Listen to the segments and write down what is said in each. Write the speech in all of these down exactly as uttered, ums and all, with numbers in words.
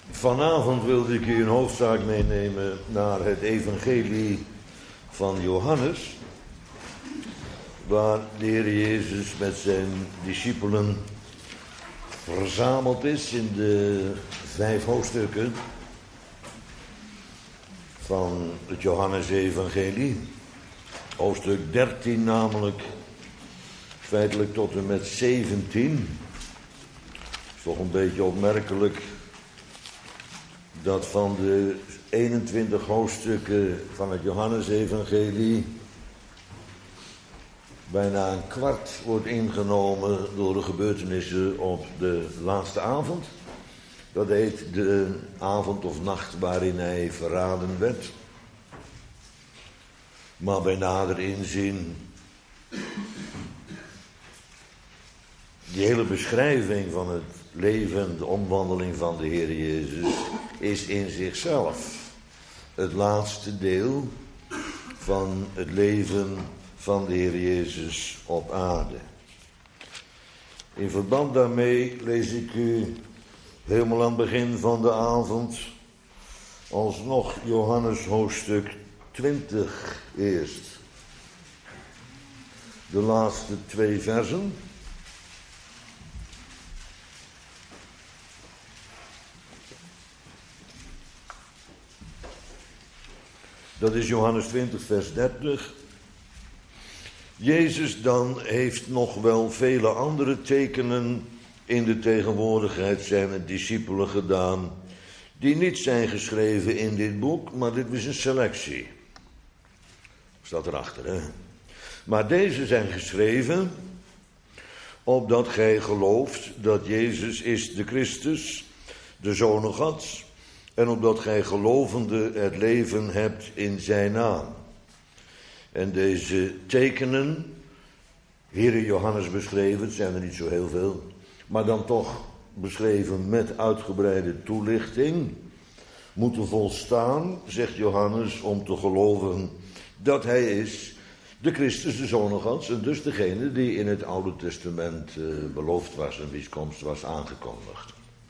Vanavond wilde ik u een hoofdzaak meenemen naar het evangelie van Johannes, waar de Heer Jezus met zijn discipelen verzameld is in de vijf hoofdstukken van het Johannes-evangelie. Hoofdstuk dertien namelijk, feitelijk tot en met zeventien. Het is toch een beetje opmerkelijk dat van de eenentwintig hoofdstukken van het Johannes-evangelie bijna een kwart wordt ingenomen door de gebeurtenissen op de laatste avond. Dat heet de avond of nacht waarin hij verraden werd. Maar bij nader inzien, die hele beschrijving van het leven, de omwandeling van de Heer Jezus, is in zichzelf het laatste deel van het leven van de Heer Jezus op aarde. In verband daarmee lees ik u helemaal aan het begin van de avond alsnog Johannes hoofdstuk twintig eerst. De laatste twee versen. Dat is Johannes twintig vers dertig. Jezus dan heeft nog wel vele andere tekenen in de tegenwoordigheid zijner discipelen gedaan, die niet zijn geschreven in dit boek, maar dit is een selectie. Staat erachter, hè? Maar deze zijn geschreven, opdat gij gelooft dat Jezus is de Christus, de Zoon Gods, en opdat gij gelovende het leven hebt in zijn naam. En deze tekenen, hier in Johannes beschreven, het zijn er niet zo heel veel, maar dan toch beschreven met uitgebreide toelichting, moeten volstaan, zegt Johannes, om te geloven dat hij is de Christus, de Zoon Gods, en dus degene die in het Oude Testament uh, beloofd was en wiens komst was aangekondigd.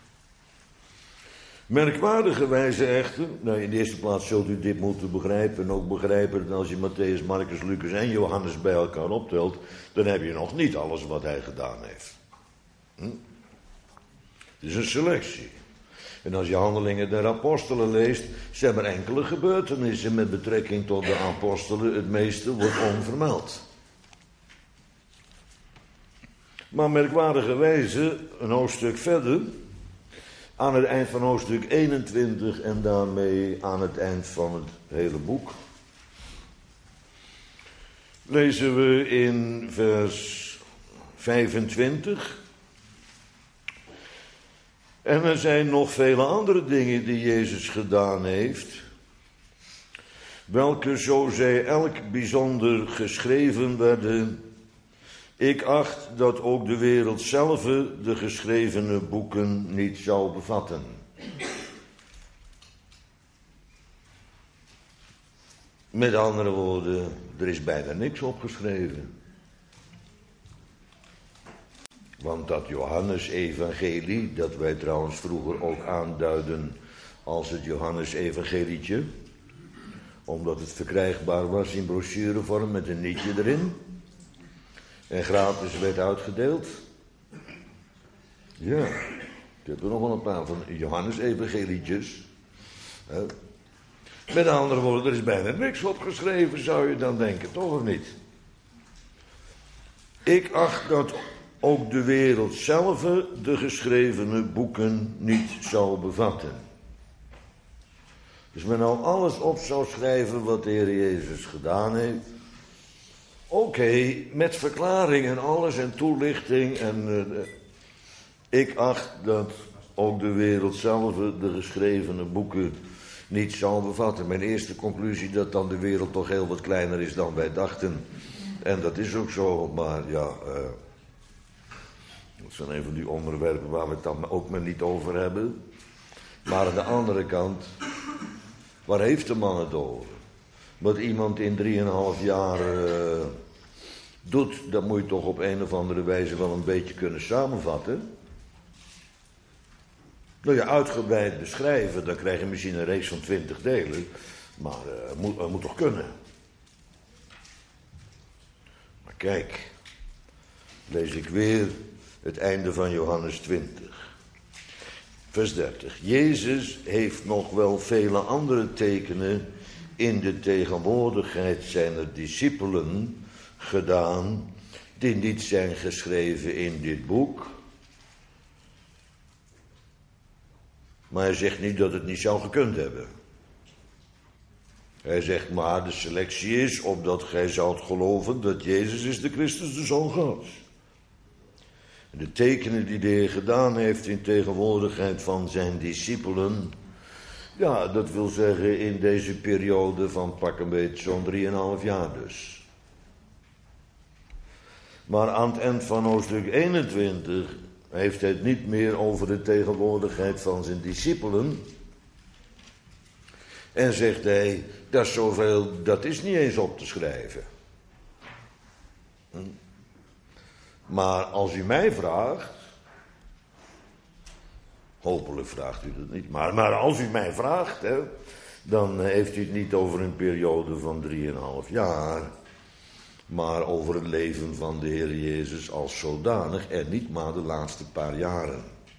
Merkwaardigerwijze echter, nou in de eerste plaats zult u dit moeten begrijpen en ook begrijpen dat als je Mattheüs, Marcus, Lucas en Johannes bij elkaar optelt, dan heb je nog niet alles wat hij gedaan heeft. Hm? Het is een selectie. En als je Handelingen der Apostelen leest, zijn er enkele gebeurtenissen met betrekking tot de apostelen, het meeste wordt onvermeld. Maar merkwaardigerwijze, een hoofdstuk verder, aan het eind van hoofdstuk eenentwintig en daarmee aan het eind van het hele boek, lezen we in vers vijfentwintig. En er zijn nog vele andere dingen die Jezus gedaan heeft, welke zo zij elk bijzonder geschreven werden. Ik acht dat ook de wereld zelf de geschrevene boeken niet zou bevatten. Met andere woorden, er is bijna niks opgeschreven. Want dat Johannes-evangelie, dat wij trouwens vroeger ook aanduiden als het Johannes-evangelietje, omdat het verkrijgbaar was in brochurevorm met een nietje erin en gratis werd uitgedeeld. Ja, ik heb er nog wel een paar van Johannes-evangelietjes. Met andere woorden, er is bijna niks opgeschreven, zou je dan denken, toch of niet? Ik acht dat ook de wereld zelf de geschrevene boeken niet zou bevatten. Dus men nou alles op zou schrijven wat de Heer Jezus gedaan heeft. Oké, okay, met verklaring en alles en toelichting. En uh, ik acht dat ook de wereld zelf de geschrevene boeken niet zou bevatten. Mijn eerste conclusie dat dan de wereld toch heel wat kleiner is dan wij dachten. En dat is ook zo, maar ja, uh, dat zijn een van die onderwerpen waar we het dan ook maar niet over hebben. Maar aan de andere kant, waar heeft de man het over? Wat iemand in drieënhalf jaar uh, doet, dat moet je toch op een of andere wijze wel een beetje kunnen samenvatten. Nou ja, uitgebreid beschrijven, dan krijg je misschien een reeks van twintig delen. Maar uh, het moet, het moet toch kunnen. Maar kijk, lees ik weer het einde van Johannes twintig. Vers dertig. Jezus heeft nog wel vele andere tekenen in de tegenwoordigheid zijner discipelen gedaan, die niet zijn geschreven in dit boek. Maar hij zegt niet dat het niet zou gekund hebben. Hij zegt maar, de selectie is opdat gij zoudt geloven dat Jezus is de Christus, de Zoon Gods. En de tekenen die de Heer gedaan heeft in tegenwoordigheid van zijn discipelen, ja, dat wil zeggen in deze periode van pak een beetje zo'n drieënhalf jaar dus. Maar aan het eind van hoofdstuk eenentwintig heeft hij het niet meer over de tegenwoordigheid van zijn discipelen. En zegt hij, dat is zoveel, dat is niet eens op te schrijven. Hm? Maar als u mij vraagt, hopelijk vraagt u dat niet, maar, maar als u mij vraagt, hè, dan heeft u het niet over een periode van drieënhalf jaar, maar over het leven van de Heer Jezus als zodanig en niet maar de laatste paar jaren.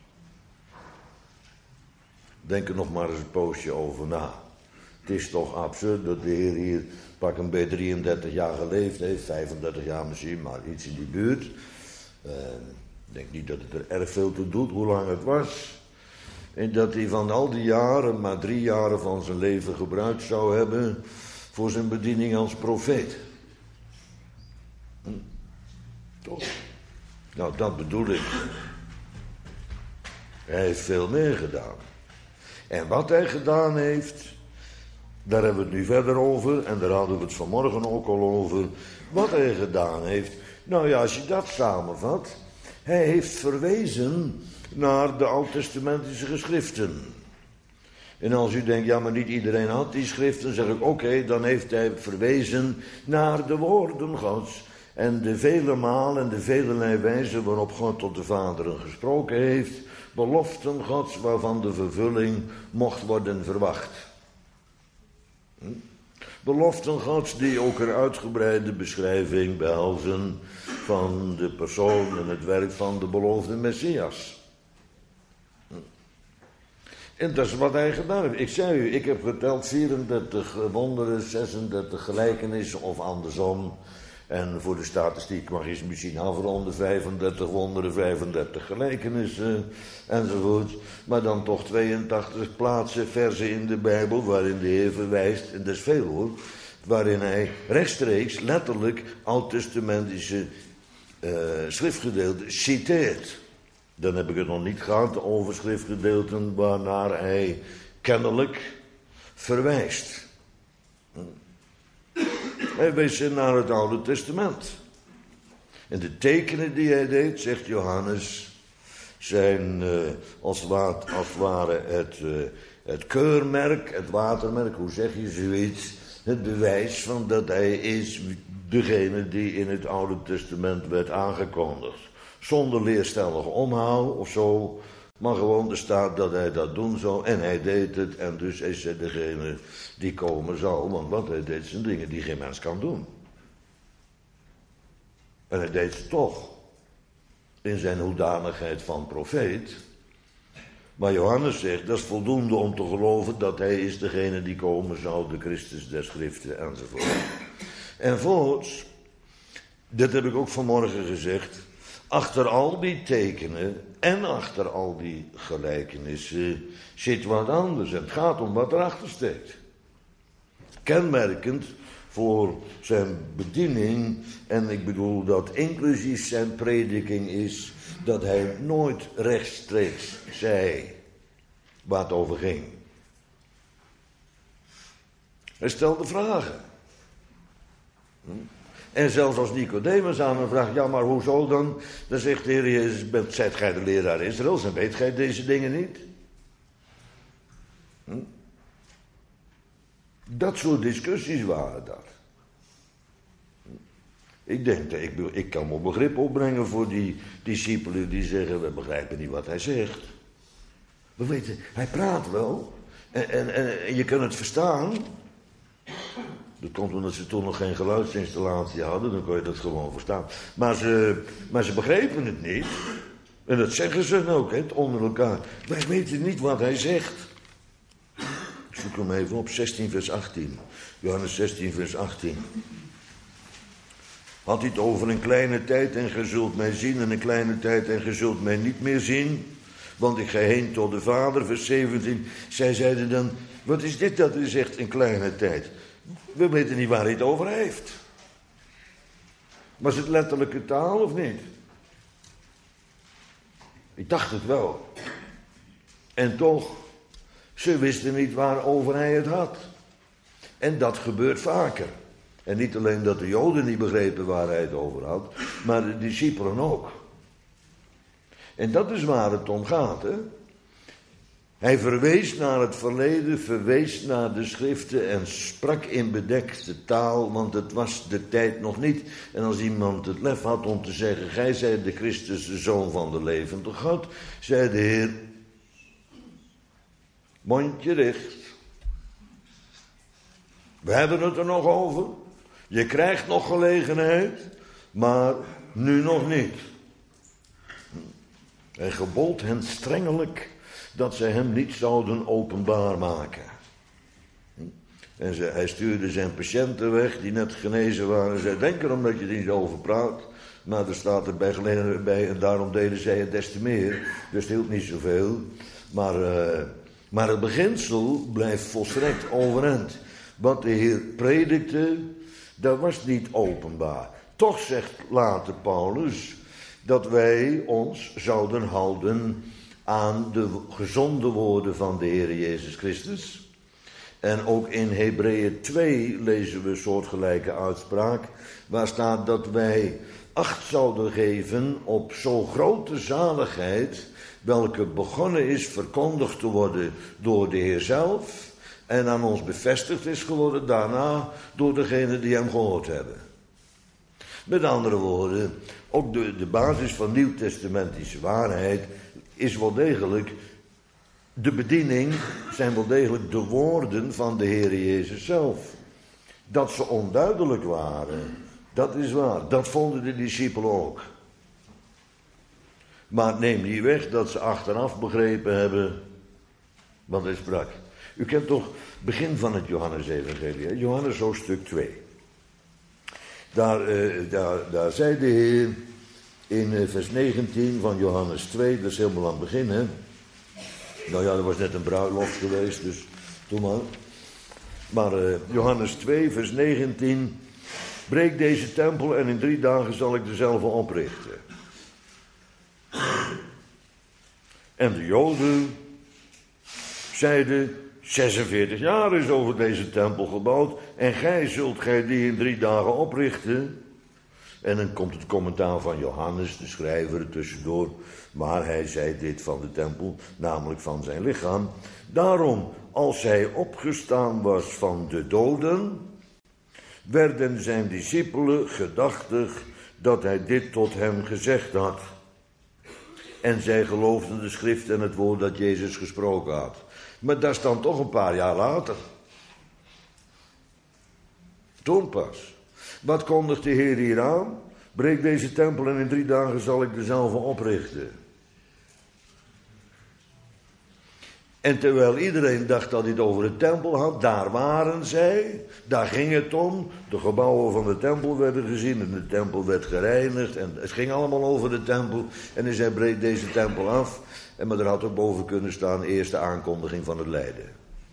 Denk er nog maar eens een poosje over na. Het is toch absurd dat de Heer hier pak een beetje drieëndertig jaar geleefd heeft, vijfendertig jaar misschien, maar iets in die buurt. Uh, ik denk niet dat het er erg veel toe doet hoe lang het was. En dat hij van al die jaren maar drie jaren van zijn leven gebruikt zou hebben voor zijn bediening als profeet. Hm. Toch? Nou, dat bedoel ik. Hij heeft veel meer gedaan. En wat hij gedaan heeft, daar hebben we het nu verder over, en daar hadden we het vanmorgen ook al over. Wat hij gedaan heeft, nou ja, als je dat samenvat, hij heeft verwezen naar de Oud-testamentische geschriften. En als u denkt, ja, maar niet iedereen had die schriften, zeg ik, oké, okay, dan heeft hij verwezen naar de woorden Gods. En de vele malen en de velelei wijzen waarop God tot de vaderen gesproken heeft, beloften Gods waarvan de vervulling mocht worden verwacht. Hm? Beloften Gods die ook een uitgebreide beschrijving behelzen van de persoon en het werk van de beloofde Messias. Hm? En dat is wat hij gedaan heeft. Ik zei u, ik heb geteld vierendertig wonderen, zesendertig gelijkenissen of andersom. En voor de statistiek mag je misschien afronden, vijfendertig wonderen, vijfendertig gelijkenissen enzovoort. Maar dan toch tweeëntachtig plaatsen, versen in de Bijbel waarin de Heer verwijst, en dat is veel hoor, waarin hij rechtstreeks, letterlijk, oud-testamentische uh, schriftgedeelten citeert. Dan heb ik het nog niet gehad over schriftgedeelten waarnaar hij kennelijk verwijst. Hij wees naar het Oude Testament. En de tekenen die hij deed, zegt Johannes, zijn uh, als, waard, als het ware het, uh, het keurmerk, het watermerk, hoe zeg je zoiets, het bewijs van dat hij is degene die in het Oude Testament werd aangekondigd. Zonder leerstellige omhaal of zo, maar gewoon er staat dat hij dat doen zou en hij deed het en dus is hij degene die komen zal, want wat hij deed zijn dingen die geen mens kan doen. En hij deed ze toch, in zijn hoedanigheid van profeet. Maar Johannes zegt, dat is voldoende om te geloven dat hij is degene die komen zou, de Christus der Schriften enzovoort. En voorts, dit heb ik ook vanmorgen gezegd, achter al die tekenen en achter al die gelijkenissen zit wat anders. En het gaat om wat erachter steekt. Kenmerkend voor zijn bediening, en ik bedoel dat inclusief zijn prediking is, dat hij nooit rechtstreeks zei waar het over ging. Hij stelde vragen. Hm? En zelfs als Nicodemus aan hem vraagt, ja maar hoezo dan? Dan zegt de Heer Jezus, zijt gij de leraar Israëls en weet gij deze dingen niet? Hm? Dat soort discussies waren dat. Ik denk, ik, ik kan wel begrip opbrengen voor die discipelen die zeggen, we begrijpen niet wat hij zegt. We weten, hij praat wel. En, en, en je kan het verstaan. Dat komt omdat ze toen nog geen geluidsinstallatie hadden. Dan kon je dat gewoon verstaan. Maar ze, maar ze begrepen het niet. En dat zeggen ze ook, hè, onder elkaar. Wij weten niet wat hij zegt. Ik zoek hem even op, zestien vers achttien. Johannes zestien vers achttien. Had hij het over een kleine tijd en ge zult mij zien, en een kleine tijd en ge zult mij niet meer zien. Want ik ga heen tot de Vader, vers zeventien. Zij zeiden dan, wat is dit dat u zegt, een kleine tijd? We weten niet waar hij het over heeft. Was het letterlijke taal of niet? Ik dacht het wel. En toch, ze wisten niet waarover hij het had. En dat gebeurt vaker. En niet alleen dat de Joden niet begrepen waar hij het over had, maar de discipelen ook. En dat is waar het om gaat, hè. Hij verwees naar het verleden, verwees naar de schriften en sprak in bedekte taal, want het was de tijd nog niet. En als iemand het lef had om te zeggen, gij zijt de Christus, de Zoon van de levende God, zei de Heer, mondje dicht. We hebben het er nog over. Je krijgt nog gelegenheid, maar nu nog niet. Hij gebood hen strengelijk dat zij hem niet zouden openbaar maken. En ze, hij stuurde zijn patiënten weg die net genezen waren. Zei, denk erom dat je er niet over praat. Maar er staat er bij, bij en daarom deden zij het des te meer. Dus het hield niet zoveel. Maar, uh, maar het beginsel blijft volstrekt overeind. Wat de Heer predikte, dat was niet openbaar. Toch zegt later Paulus dat wij ons zouden houden aan de gezonde woorden van de Heer Jezus Christus. En ook in Hebreeën twee lezen we een soortgelijke uitspraak, waar staat dat wij acht zouden geven op zo grote zaligheid, welke begonnen is verkondigd te worden door de Heer zelf, en aan ons bevestigd is geworden daarna door degenen die hem gehoord hebben. Met andere woorden, ook de, de basis van nieuwtestamentische waarheid is wel degelijk, de bediening zijn wel degelijk de woorden van de Heer Jezus zelf. Dat ze onduidelijk waren, dat is waar. Dat vonden de discipelen ook. Maar het neemt niet weg dat ze achteraf begrepen hebben wat hij sprak. U kent toch het begin van het Johannes-evangelie, Johannes hoofdstuk twee. Daar, uh, daar, daar zei de Heer in uh, vers negentien van Johannes twee, dat is helemaal aan het begin, hè. Nou ja, er was net een bruiloft geweest, dus doe maar. Maar uh, Johannes twee, vers negentien. Breek deze tempel en in drie dagen zal ik dezelfde oprichten. En de Joden zeiden, zesenveertig jaar is over deze tempel gebouwd en gij zult gij die in drie dagen oprichten. En dan komt het commentaar van Johannes, de schrijver, er tussendoor. Maar hij zei dit van de tempel, namelijk van zijn lichaam. Daarom, als hij opgestaan was van de doden, werden zijn discipelen gedachtig dat hij dit tot hen gezegd had. En zij geloofden de schrift en het woord dat Jezus gesproken had. Maar dat is dan toch een paar jaar later. Toen pas. Wat kondigt de Heer hier aan? Breek deze tempel en in drie dagen zal ik dezelfde oprichten. En terwijl iedereen dacht dat hij het over de tempel had, daar waren zij, daar ging het om. De gebouwen van de tempel werden gezien en de tempel werd gereinigd. En het ging allemaal over de tempel. En hij zei, breek deze tempel af. En maar er had ook boven kunnen staan, eerste aankondiging van het lijden.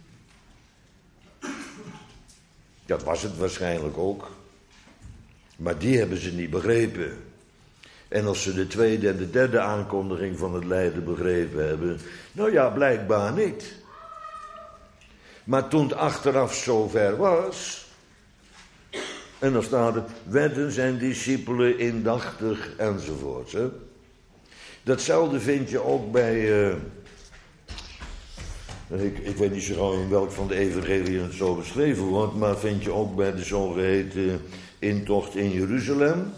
Dat was het waarschijnlijk ook. Maar die hebben ze niet begrepen. En als ze de tweede en de derde aankondiging van het lijden begrepen hebben, nou ja, blijkbaar niet. Maar toen het achteraf zover was, en dan staat er, werden zijn discipelen indachtig enzovoort. Hè? Datzelfde vind je ook bij, uh, ik, ik weet niet zo gauw in welk van de evangeliën het zo beschreven wordt, maar vind je ook bij de zogeheten intocht in Jeruzalem.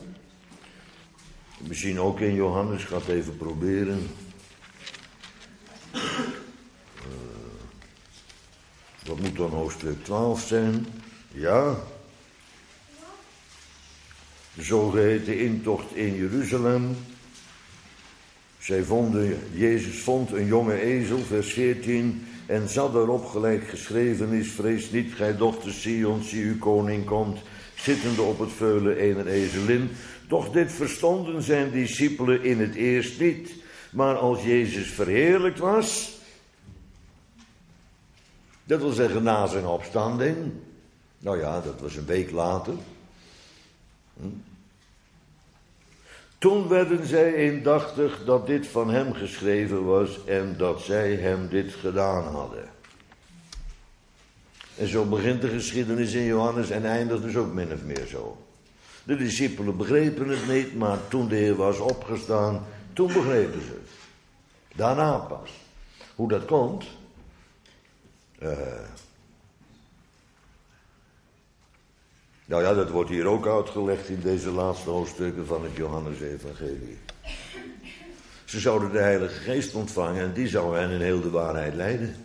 Misschien ook in Johannes, ik ga het even proberen. Dat moet dan hoofdstuk twaalf zijn. Ja. De zogeheten intocht in Jeruzalem. Zij vonden, Jezus vond een jonge ezel, vers veertien, en zat erop gelijk geschreven is, vrees niet, gij dochters Sion, zie uw koning komt, zittende op het veulen ener ezelin. Doch dit verstonden zijn discipelen in het eerst niet. Maar als Jezus verheerlijkt was, dat wil zeggen na zijn opstanding, nou ja, dat was een week later. Hm. Toen werden zij indachtig dat dit van hem geschreven was en dat zij hem dit gedaan hadden. En zo begint de geschiedenis in Johannes en eindigt dus ook min of meer zo. De discipelen begrepen het niet, maar toen de Heer was opgestaan, toen begrepen ze het. Daarna pas. Hoe dat komt? Uh, nou ja, dat wordt hier ook uitgelegd in deze laatste hoofdstukken van het Johannes-evangelie. Ze zouden de Heilige Geest ontvangen en die zou hen in heel de waarheid leiden.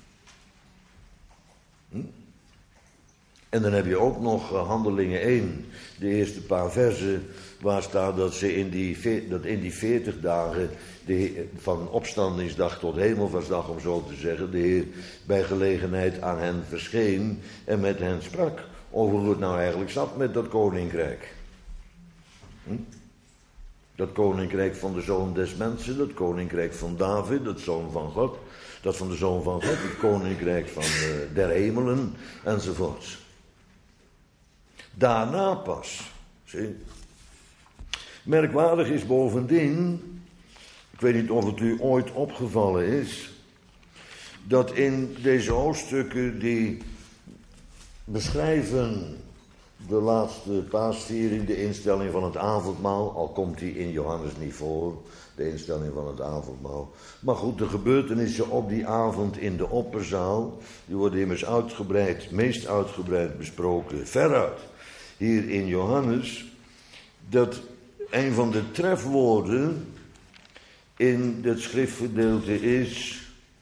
Hm? En dan heb je ook nog uh, Handelingen één, de eerste paar versen, waar staat dat ze in die, dat in die veertig dagen, de, van opstandingsdag tot hemelvaartsdag, om zo te zeggen, de Heer bij gelegenheid aan hen verscheen en met hen sprak over hoe het nou eigenlijk zat met dat koninkrijk. Hm? Dat koninkrijk van de zoon des mensen, dat koninkrijk van David, dat zoon van God, dat van de zoon van God, het koninkrijk van uh, der hemelen, enzovoorts. Daarna pas. Zie. Merkwaardig is bovendien, ik weet niet of het u ooit opgevallen is, dat in deze hoofdstukken die beschrijven de laatste paasviering, de instelling van het avondmaal, al komt die in Johannes niet voor, de instelling van het avondmaal. Maar goed, de gebeurtenissen op die avond in de opperzaal, die worden immers uitgebreid, meest uitgebreid besproken, veruit, hier in Johannes, dat een van de trefwoorden in het schriftgedeelte is,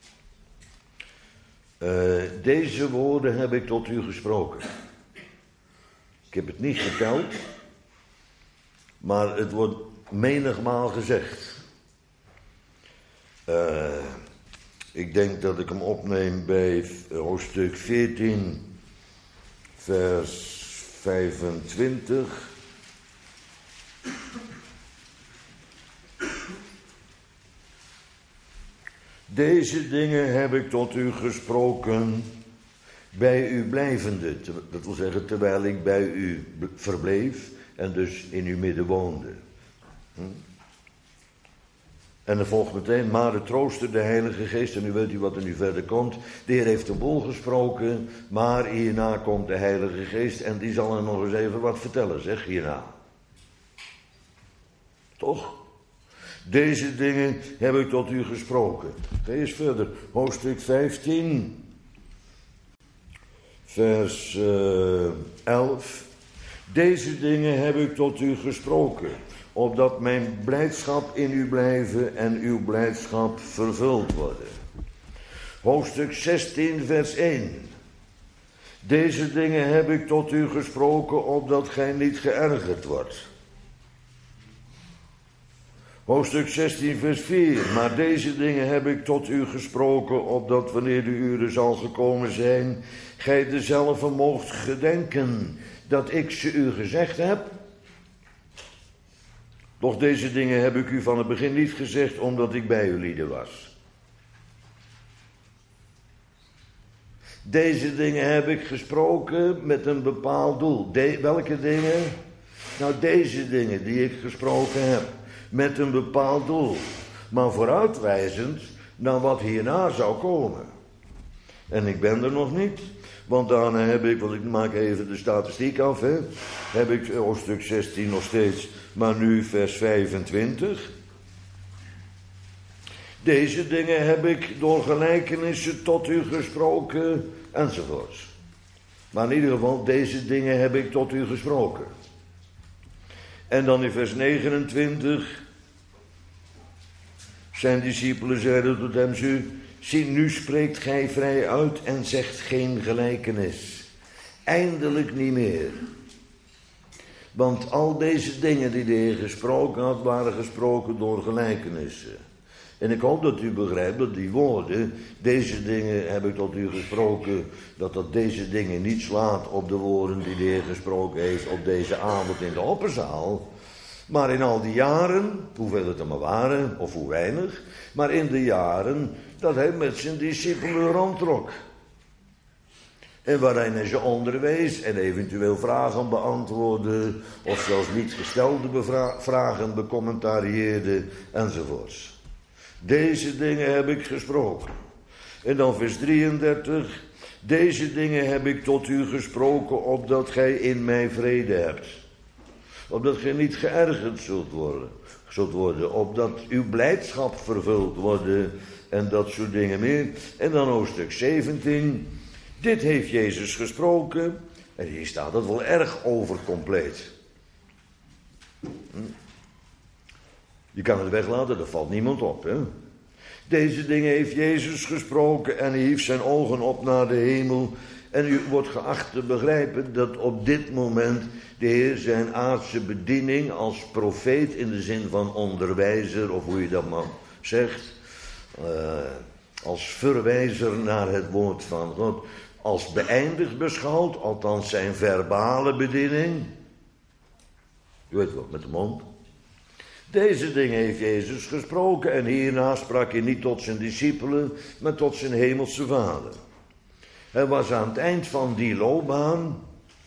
uh, deze woorden heb ik tot u gesproken. Ik heb het niet geteld, maar het wordt menigmaal gezegd. Uh, ik denk dat ik hem opneem bij hoofdstuk veertien, vers vijfentwintig. Deze dingen heb ik tot u gesproken, bij u blijvende, dat wil zeggen terwijl ik bij u verbleef en dus in uw midden woonde. Hm? En er volgt meteen, maar de trooster, de Heilige Geest, en nu weet u wat er nu verder komt. De Heer heeft een boel gesproken, maar hierna komt de Heilige Geest en die zal er nog eens even wat vertellen, zeg, hierna. Toch? Deze dingen heb ik tot u gesproken. Ga eens verder, hoofdstuk vijftien. Vers uh, elf. Deze dingen heb ik tot u gesproken, opdat mijn blijdschap in u blijven en uw blijdschap vervuld worden. Hoofdstuk zestien, vers één. Deze dingen heb ik tot u gesproken, opdat gij niet geërgerd wordt. Hoofdstuk zestien, vers vier. Maar deze dingen heb ik tot u gesproken, opdat wanneer de uren zal gekomen zijn, gij dezelfde moogt gedenken, dat ik ze u gezegd heb. Doch deze dingen heb ik u van het begin niet gezegd, omdat ik bij u lieden was. Deze dingen heb ik gesproken met een bepaald doel. De, welke dingen? Nou, deze dingen die ik gesproken heb. Met een bepaald doel. Maar vooruitwijzend naar wat hierna zou komen. En ik ben er nog niet. Want daarna heb ik, want ik maak even de statistiek af, hè. Heb ik hoofdstuk zestien nog steeds, maar nu vers vijfentwintig. Deze dingen heb ik door gelijkenissen tot u gesproken, enzovoorts. Maar in ieder geval, deze dingen heb ik tot u gesproken. En dan in vers negenentwintig. Zijn discipelen zeiden tot hem, zie, nu spreekt gij vrij uit en zegt geen gelijkenis. Eindelijk niet meer. Want al deze dingen die de Heer gesproken had, waren gesproken door gelijkenissen. En ik hoop dat u begrijpt dat die woorden, deze dingen heb ik tot u gesproken, dat dat deze dingen niet slaat op de woorden die de Heer gesproken heeft op deze avond in de opperzaal. Maar in al die jaren, hoeveel het er maar waren, of hoe weinig, maar in de jaren dat hij met zijn discipelen rondtrok. En waarin hij ze onderwees en eventueel vragen beantwoordde, of zelfs niet gestelde bevra- vragen becommentarieerde, enzovoorts. Deze dingen heb ik gesproken. En dan vers drieëndertig. Deze dingen heb ik tot u gesproken, opdat gij in mij vrede hebt. Opdat gij niet geërgerd zult worden. Zult worden. Opdat uw blijdschap vervuld worden. En dat soort dingen meer. En dan hoofdstuk zeventien. Dit heeft Jezus gesproken. En hier staat het wel erg overcompleet. Hm? Je kan het weglaten, daar valt niemand op. Hè? Deze dingen heeft Jezus gesproken en hij hief zijn ogen op naar de hemel. En u wordt geacht te begrijpen dat op dit moment de Heer zijn aardse bediening als profeet in de zin van onderwijzer, of hoe je dat maar zegt, uh, als verwijzer naar het woord van God, als beëindigd beschouwt, althans zijn verbale bediening. U weet wat, met de mond. Deze dingen heeft Jezus gesproken en hierna sprak hij niet tot zijn discipelen, maar tot zijn hemelse Vader. Hij was aan het eind van die loopbaan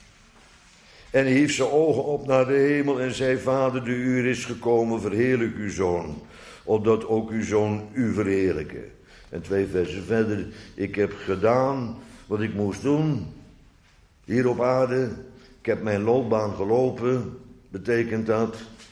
en hij hief zijn ogen op naar de hemel en zei: Vader, de uur is gekomen, verheerlijk uw Zoon, opdat ook uw Zoon u verheerlijke. En twee versen verder: ik heb gedaan wat ik moest doen, hier op aarde. Ik heb mijn loopbaan gelopen, betekent dat.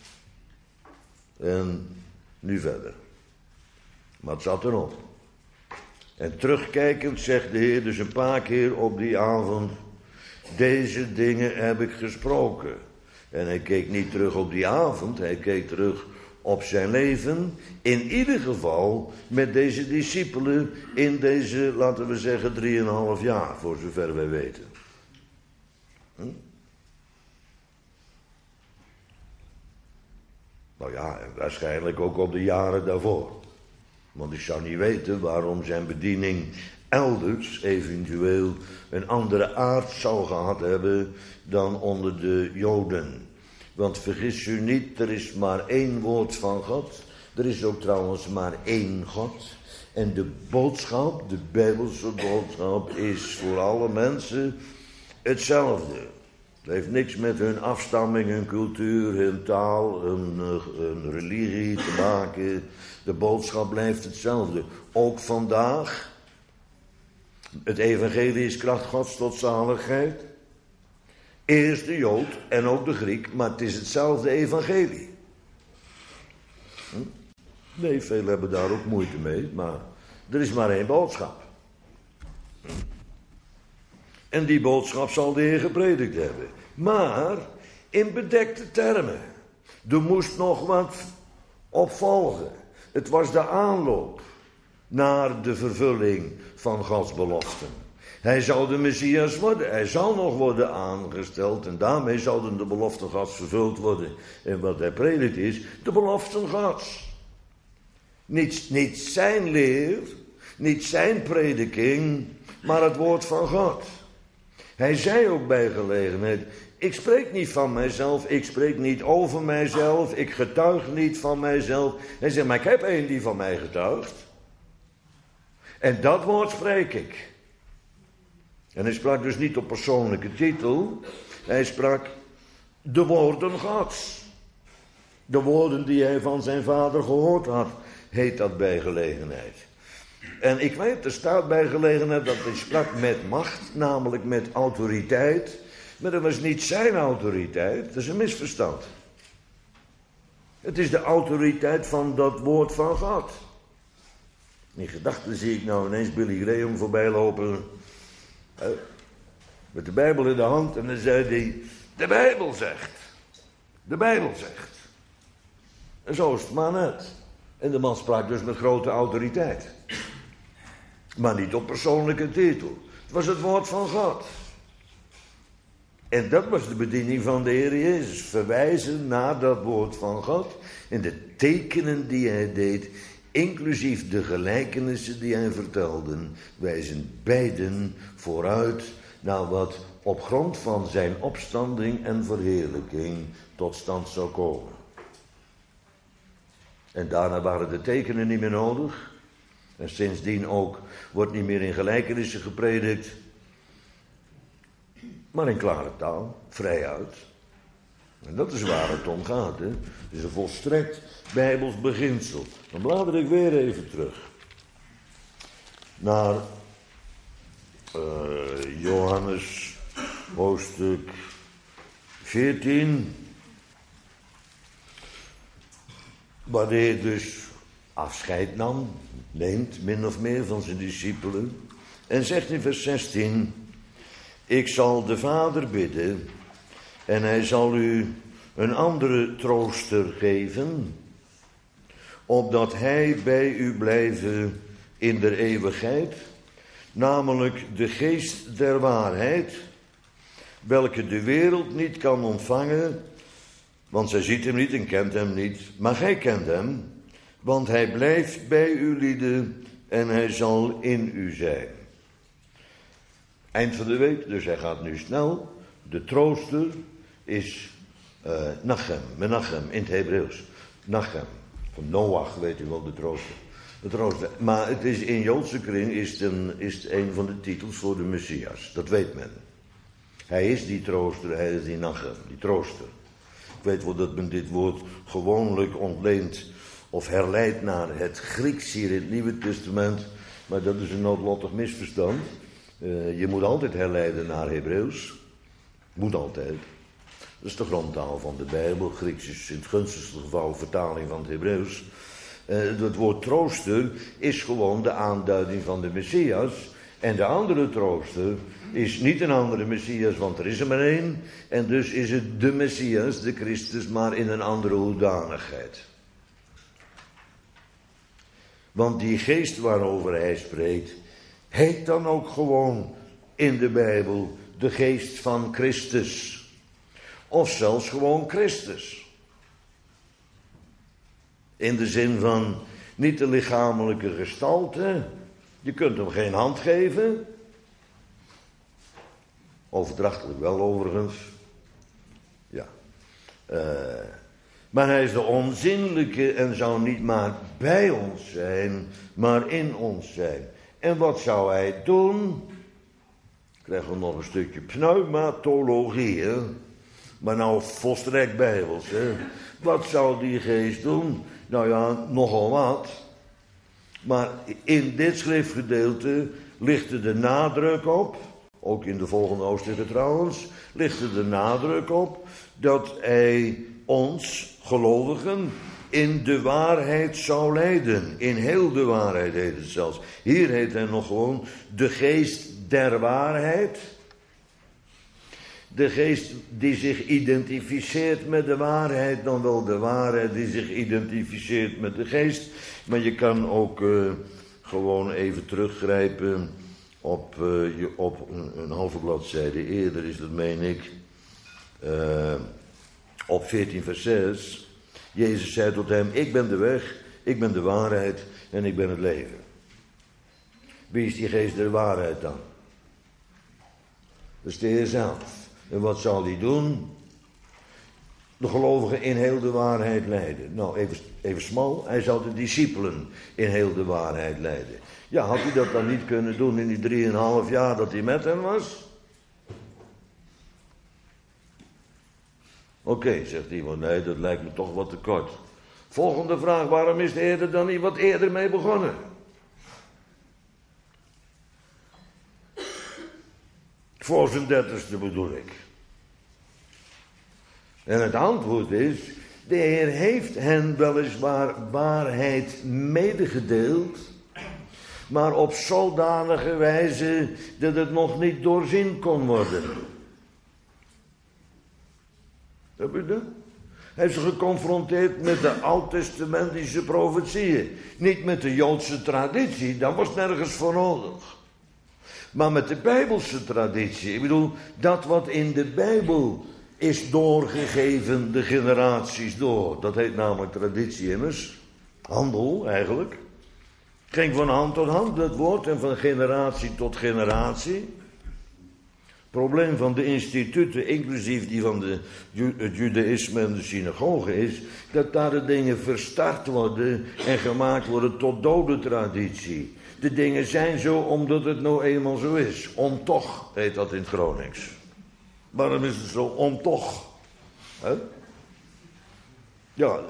En nu verder. Maar het zat erop. En terugkijkend zegt de Heer dus een paar keer op die avond: deze dingen heb ik gesproken. En hij keek niet terug op die avond, hij keek terug op zijn leven. In ieder geval met deze discipelen in deze, laten we zeggen, drieënhalf jaar, voor zover wij weten. Hm? Nou ja, en waarschijnlijk ook op de jaren daarvoor. Want ik zou niet weten waarom zijn bediening elders eventueel een andere aard zou gehad hebben dan onder de Joden. Want vergis u niet, er is maar één woord van God. Er is ook trouwens maar één God. En de boodschap, de Bijbelse boodschap, is voor alle mensen hetzelfde. Het heeft niks met hun afstamming, hun cultuur, hun taal, hun, hun religie te maken. De boodschap blijft hetzelfde. Ook vandaag. Het evangelie is kracht Gods tot zaligheid. Eerst de Jood en ook de Griek, maar het is hetzelfde evangelie. Hm? Nee, velen hebben daar ook moeite mee, maar er is maar één boodschap. Hm? En die boodschap zal de Heer gepredikt hebben. Maar in bedekte termen. Er moest nog wat op volgen. Het was de aanloop naar de vervulling van Gods beloften. Hij zou de Messias worden. Hij zal nog worden aangesteld. En daarmee zouden de beloften Gods vervuld worden. En wat hij predikt is de beloften Gods. Niet, niet zijn leer. Niet zijn prediking. Maar het woord van God. Hij zei ook bij gelegenheid: ik spreek niet van mijzelf, ik spreek niet over mijzelf, ik getuig niet van mijzelf. Hij zegt: maar ik heb één die van mij getuigt. En dat woord spreek ik. En hij sprak dus niet op persoonlijke titel, hij sprak de woorden Gods. De woorden die hij van zijn vader gehoord had, heet dat bij gelegenheid. En ik weet, er staat bij gelegenheid dat hij sprak met macht, namelijk met autoriteit. Maar dat was niet zijn autoriteit, dat is een misverstand. Het is de autoriteit van dat woord van God. In gedachten zie ik nou ineens Billy Graham voorbij lopen. Uh, met de Bijbel in de hand en dan zei hij: de Bijbel zegt. De Bijbel zegt. En zo is het maar net. En de man sprak dus met grote autoriteit. Maar niet op persoonlijke titel. Het was het woord van God. En dat was de bediening van de Heer Jezus. Verwijzen naar dat woord van God. En de tekenen die hij deed, inclusief de gelijkenissen die hij vertelde, wijzen beiden vooruit naar wat op grond van zijn opstanding en verheerlijking tot stand zou komen. En daarna waren de tekenen niet meer nodig. En sindsdien ook wordt niet meer in gelijkenissen gepredikt, maar in klare taal, vrijuit. En dat is waar het om gaat. Hè? Het is een volstrekt Bijbels beginsel. Dan blader ik weer even terug naar uh, Johannes hoofdstuk veertien. Waar de Heer dus afscheid nam, neemt min of meer van zijn discipelen. En zegt in vers zestien: ik zal de Vader bidden en hij zal u een andere trooster geven, opdat hij bij u blijven in der eeuwigheid, namelijk de geest der waarheid, welke de wereld niet kan ontvangen, want zij ziet hem niet en kent hem niet, maar gij kent hem, want hij blijft bij u lieden en hij zal in u zijn. Eind van de week, dus hij gaat nu snel. De trooster is uh, Nachem, Menachem in het Hebreeuws. Nachem, van Noach weet u wel, de trooster. De trooster. Maar het is in Joodse kring is het, een, is het een van de titels voor de Messias. Dat weet men. Hij is die trooster, hij is die Nachem, die trooster. Ik weet wel dat men dit woord gewoonlijk ontleent of herleidt naar het Grieks hier in het Nieuwe Testament. Maar dat is een noodlottig misverstand. Uh, je moet altijd herleiden naar Hebreeuws. Moet altijd. Dat is de grondtaal van de Bijbel. Grieks is in het gunstigste geval een vertaling van het Hebreeuws. Uh, het woord trooster is gewoon de aanduiding van de Messias. En de andere trooster is niet een andere Messias, want er is er maar één. En dus is het de Messias, de Christus, maar in een andere hoedanigheid. Want die geest waarover hij spreekt, heet dan ook gewoon in de Bijbel de geest van Christus. Of zelfs gewoon Christus. In de zin van niet de lichamelijke gestalte. Je kunt hem geen hand geven. Overdrachtelijk wel overigens. Ja. Uh, maar hij is de onzinnelijke en zou niet maar bij ons zijn, maar in ons zijn. En wat zou hij doen? Krijgen we nog een stukje pneumatologie, hè? Maar nou volstrekt bijbels, hè? Wat zou die geest doen? Nou ja, nogal wat. Maar in dit schriftgedeelte ligt er de nadruk op, ook in de volgende hoofdstukken trouwens, ligt er de nadruk op dat hij ons, gelovigen, in de waarheid zou leiden. In heel de waarheid heet het zelfs. Hier heet hij nog gewoon de geest der waarheid. De geest die zich identificeert met de waarheid, dan wel de waarheid die zich identificeert met de geest. Maar je kan ook uh, gewoon even teruggrijpen op, uh, je, op een, een halve bladzijde eerder is dat, meen ik, uh, op veertien vers zes. Jezus zei tot hem: ik ben de weg, ik ben de waarheid en ik ben het leven. Wie is die geest der waarheid dan? Dat is de Heer zelf. En wat zal hij doen? De gelovigen in heel de waarheid leiden. Nou, even, even smal. Hij zal de discipelen in heel de waarheid leiden. Ja, had hij dat dan niet kunnen doen in die drieënhalf jaar dat hij met hen was? Oké, okay, zegt iemand. Nee, dat lijkt me toch wat te kort. Volgende vraag. Waarom is de Heer er dan niet wat eerder mee begonnen? Voor zijn dertigste bedoel ik. En het antwoord is: de Heer heeft hen weliswaar waarheid medegedeeld, maar op zodanige wijze dat het nog niet doorzien kon worden. Heb je dat? Hij is geconfronteerd met de oud-testamentische profetieën. Niet met de Joodse traditie, dat was nergens voor nodig. Maar met de Bijbelse traditie. Ik bedoel, dat wat in de Bijbel is doorgegeven de generaties door. Dat heet namelijk traditie immers. Handel eigenlijk. Ging van hand tot hand dat woord en van generatie tot generatie. Het probleem van de instituten, inclusief die van de, het judaïsme en de synagoge, is dat daar de dingen verstart worden en gemaakt worden tot dode traditie. De dingen zijn zo omdat het nou eenmaal zo is. Om toch heet dat in het Gronings. Waarom is het zo? Om toch. He? Ja.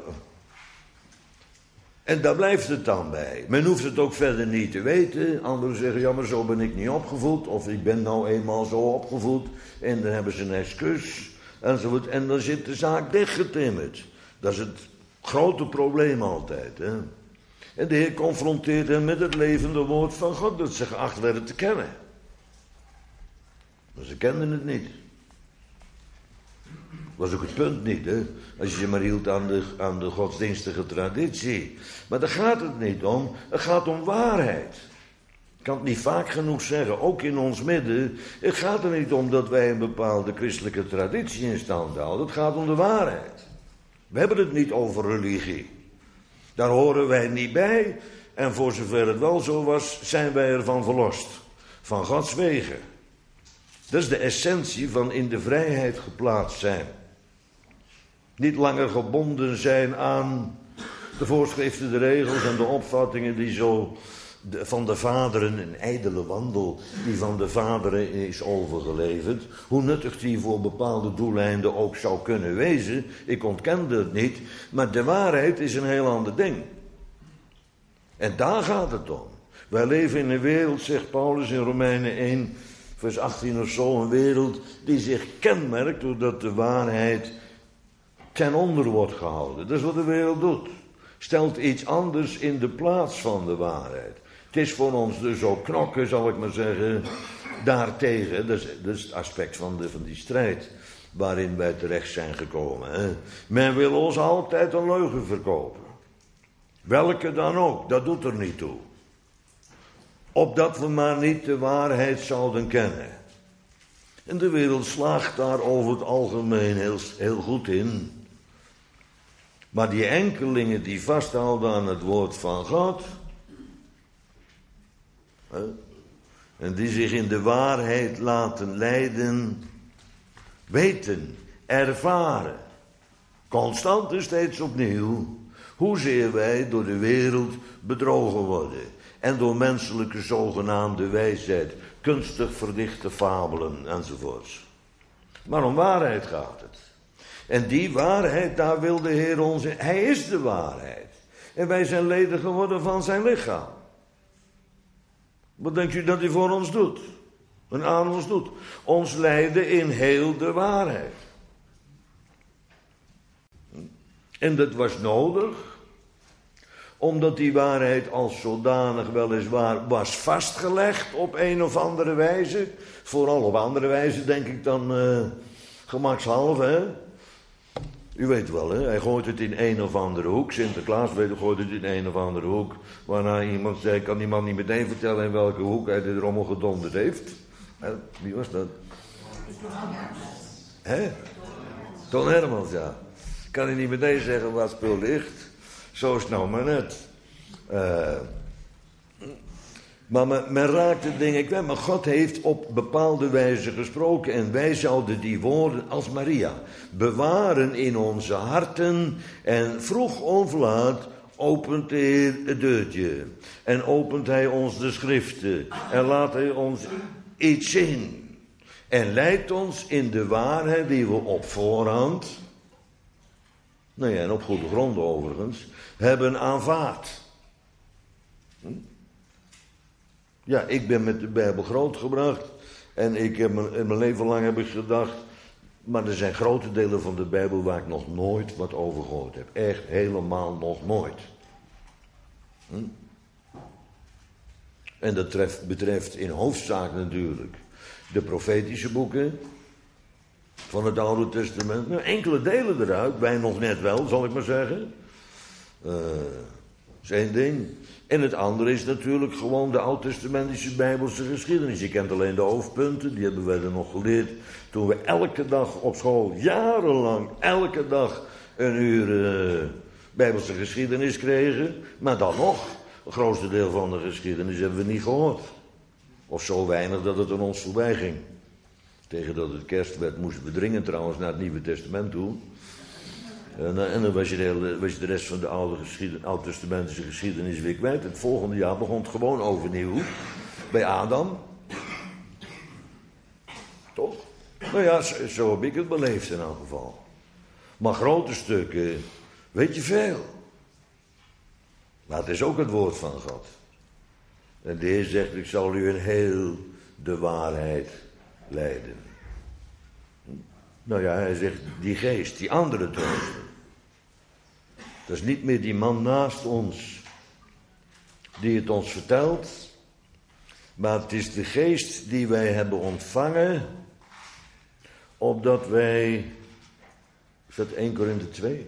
En daar blijft het dan bij. Men hoeft het ook verder niet te weten. Anderen zeggen, ja, maar zo ben ik niet opgevoed. Of ik ben nou eenmaal zo opgevoed. En dan hebben ze een excuus. Enzovoort. En dan zit de zaak dichtgetimmerd. Dat is het grote probleem altijd. Hè? En de Heer confronteert hen met het levende woord van God. Dat ze geacht werden te kennen. Maar ze kenden het niet. Dat was ook het punt niet, hè. Als je je maar hield aan de, aan de godsdienstige traditie. Maar daar gaat het niet om. Het gaat om waarheid. Ik kan het niet vaak genoeg zeggen, ook in ons midden. Het gaat er niet om dat wij een bepaalde christelijke traditie in stand houden. Het gaat om de waarheid. We hebben het niet over religie. Daar horen wij niet bij. En voor zover het wel zo was, zijn wij ervan verlost. Van Gods wegen. Dat is de essentie van in de vrijheid geplaatst zijn. Niet langer gebonden zijn aan de voorschriften, de regels en de opvattingen die zo de, van de vaderen, een ijdele wandel die van de vaderen is overgeleverd. Hoe nuttig die voor bepaalde doeleinden ook zou kunnen wezen, ik ontkende het niet. Maar de waarheid is een heel ander ding. En daar gaat het om. Wij leven in een wereld, zegt Paulus in Romeinen één, vers achttien of zo, een wereld die zich kenmerkt doordat de waarheid ten onder wordt gehouden. Dat is wat de wereld doet. Stelt iets anders in de plaats van de waarheid. Het is voor ons dus ook knokken, zal ik maar zeggen, daartegen. Dat is, dat is het aspect van, de, van die strijd waarin wij terecht zijn gekomen. Hè. Men wil ons altijd een leugen verkopen. Welke dan ook, dat doet er niet toe. Opdat we maar niet de waarheid zouden kennen. En de wereld slaagt daar over het algemeen heel, heel goed in. Maar die enkelingen die vasthouden aan het woord van God, hè, en die zich in de waarheid laten leiden, weten, ervaren, constant en steeds opnieuw, hoezeer wij door de wereld bedrogen worden. En door menselijke zogenaamde wijsheid, kunstig verdichte fabelen enzovoorts. Maar om waarheid gaat het. En die waarheid, daar wil de Heer ons in. Hij is de waarheid. En wij zijn leden geworden van zijn lichaam. Wat denkt u dat hij voor ons doet? En aan ons doet? Ons leiden in heel de waarheid. En dat was nodig, omdat die waarheid als zodanig weliswaar was vastgelegd op een of andere wijze. Vooral op andere wijze, denk ik dan uh, gemakshalve, hè. U weet wel, hè? Hij gooit het in een of andere hoek. Sinterklaas weet, gooit het in een of andere hoek. Waarna iemand zei, kan die man niet meteen vertellen in welke hoek hij dit rommel gedonderd heeft? Hè? Wie was dat? Hè? Ton Hermans, ja. Kan hij niet meteen zeggen waar het spul ligt? Zo is het nou maar net. Uh, maar men, men raakt het ding, ik weet, maar God heeft op bepaalde wijze gesproken. En wij zouden die woorden als Maria bewaren in onze harten. En vroeg of laat opent de Heer het deurtje. En opent hij ons de schriften. En laat hij ons iets zien. En leidt ons in de waarheid die we op voorhand, nou ja, en op goede gronden overigens, hebben aanvaard. Hm? Ja, ik ben met de Bijbel grootgebracht. En ik heb mijn, in mijn leven lang heb ik gedacht, maar er zijn grote delen van de Bijbel waar ik nog nooit wat over gehoord heb. Echt helemaal nog nooit. Hm? En dat treft, betreft in hoofdzaak natuurlijk de profetische boeken. van het Oude Testament. Nou, enkele delen eruit, wij nog net wel, zal ik maar zeggen. Uh, dat is één ding. En het andere is natuurlijk gewoon de oud-testamentische Bijbelse geschiedenis. Je kent alleen de hoofdpunten, die hebben wij er nog geleerd toen we elke dag op school, jarenlang, elke dag een uur uh, Bijbelse geschiedenis kregen. Maar dan nog, het grootste deel van de geschiedenis hebben we niet gehoord. Of zo weinig dat het aan ons voorbij ging. Tegen dat het kerst werd, moesten we dringend trouwens naar het Nieuwe Testament toe. En, en dan was je, de hele, was je de rest van de oude oud-testamentische geschiedenis weer kwijt. Het volgende jaar begon het gewoon overnieuw. Bij Adam. Toch? Nou ja, zo, zo heb ik het beleefd in elk geval. Maar grote stukken, weet je veel. Maar het is ook het woord van God. En de Heer zegt, ik zal u in heel de waarheid leiden. Nou ja, hij zegt, die geest, die andere trooster. Dat is niet meer die man naast ons die het ons vertelt, maar het is de geest die wij hebben ontvangen, opdat wij, is dat één Korinthe twee?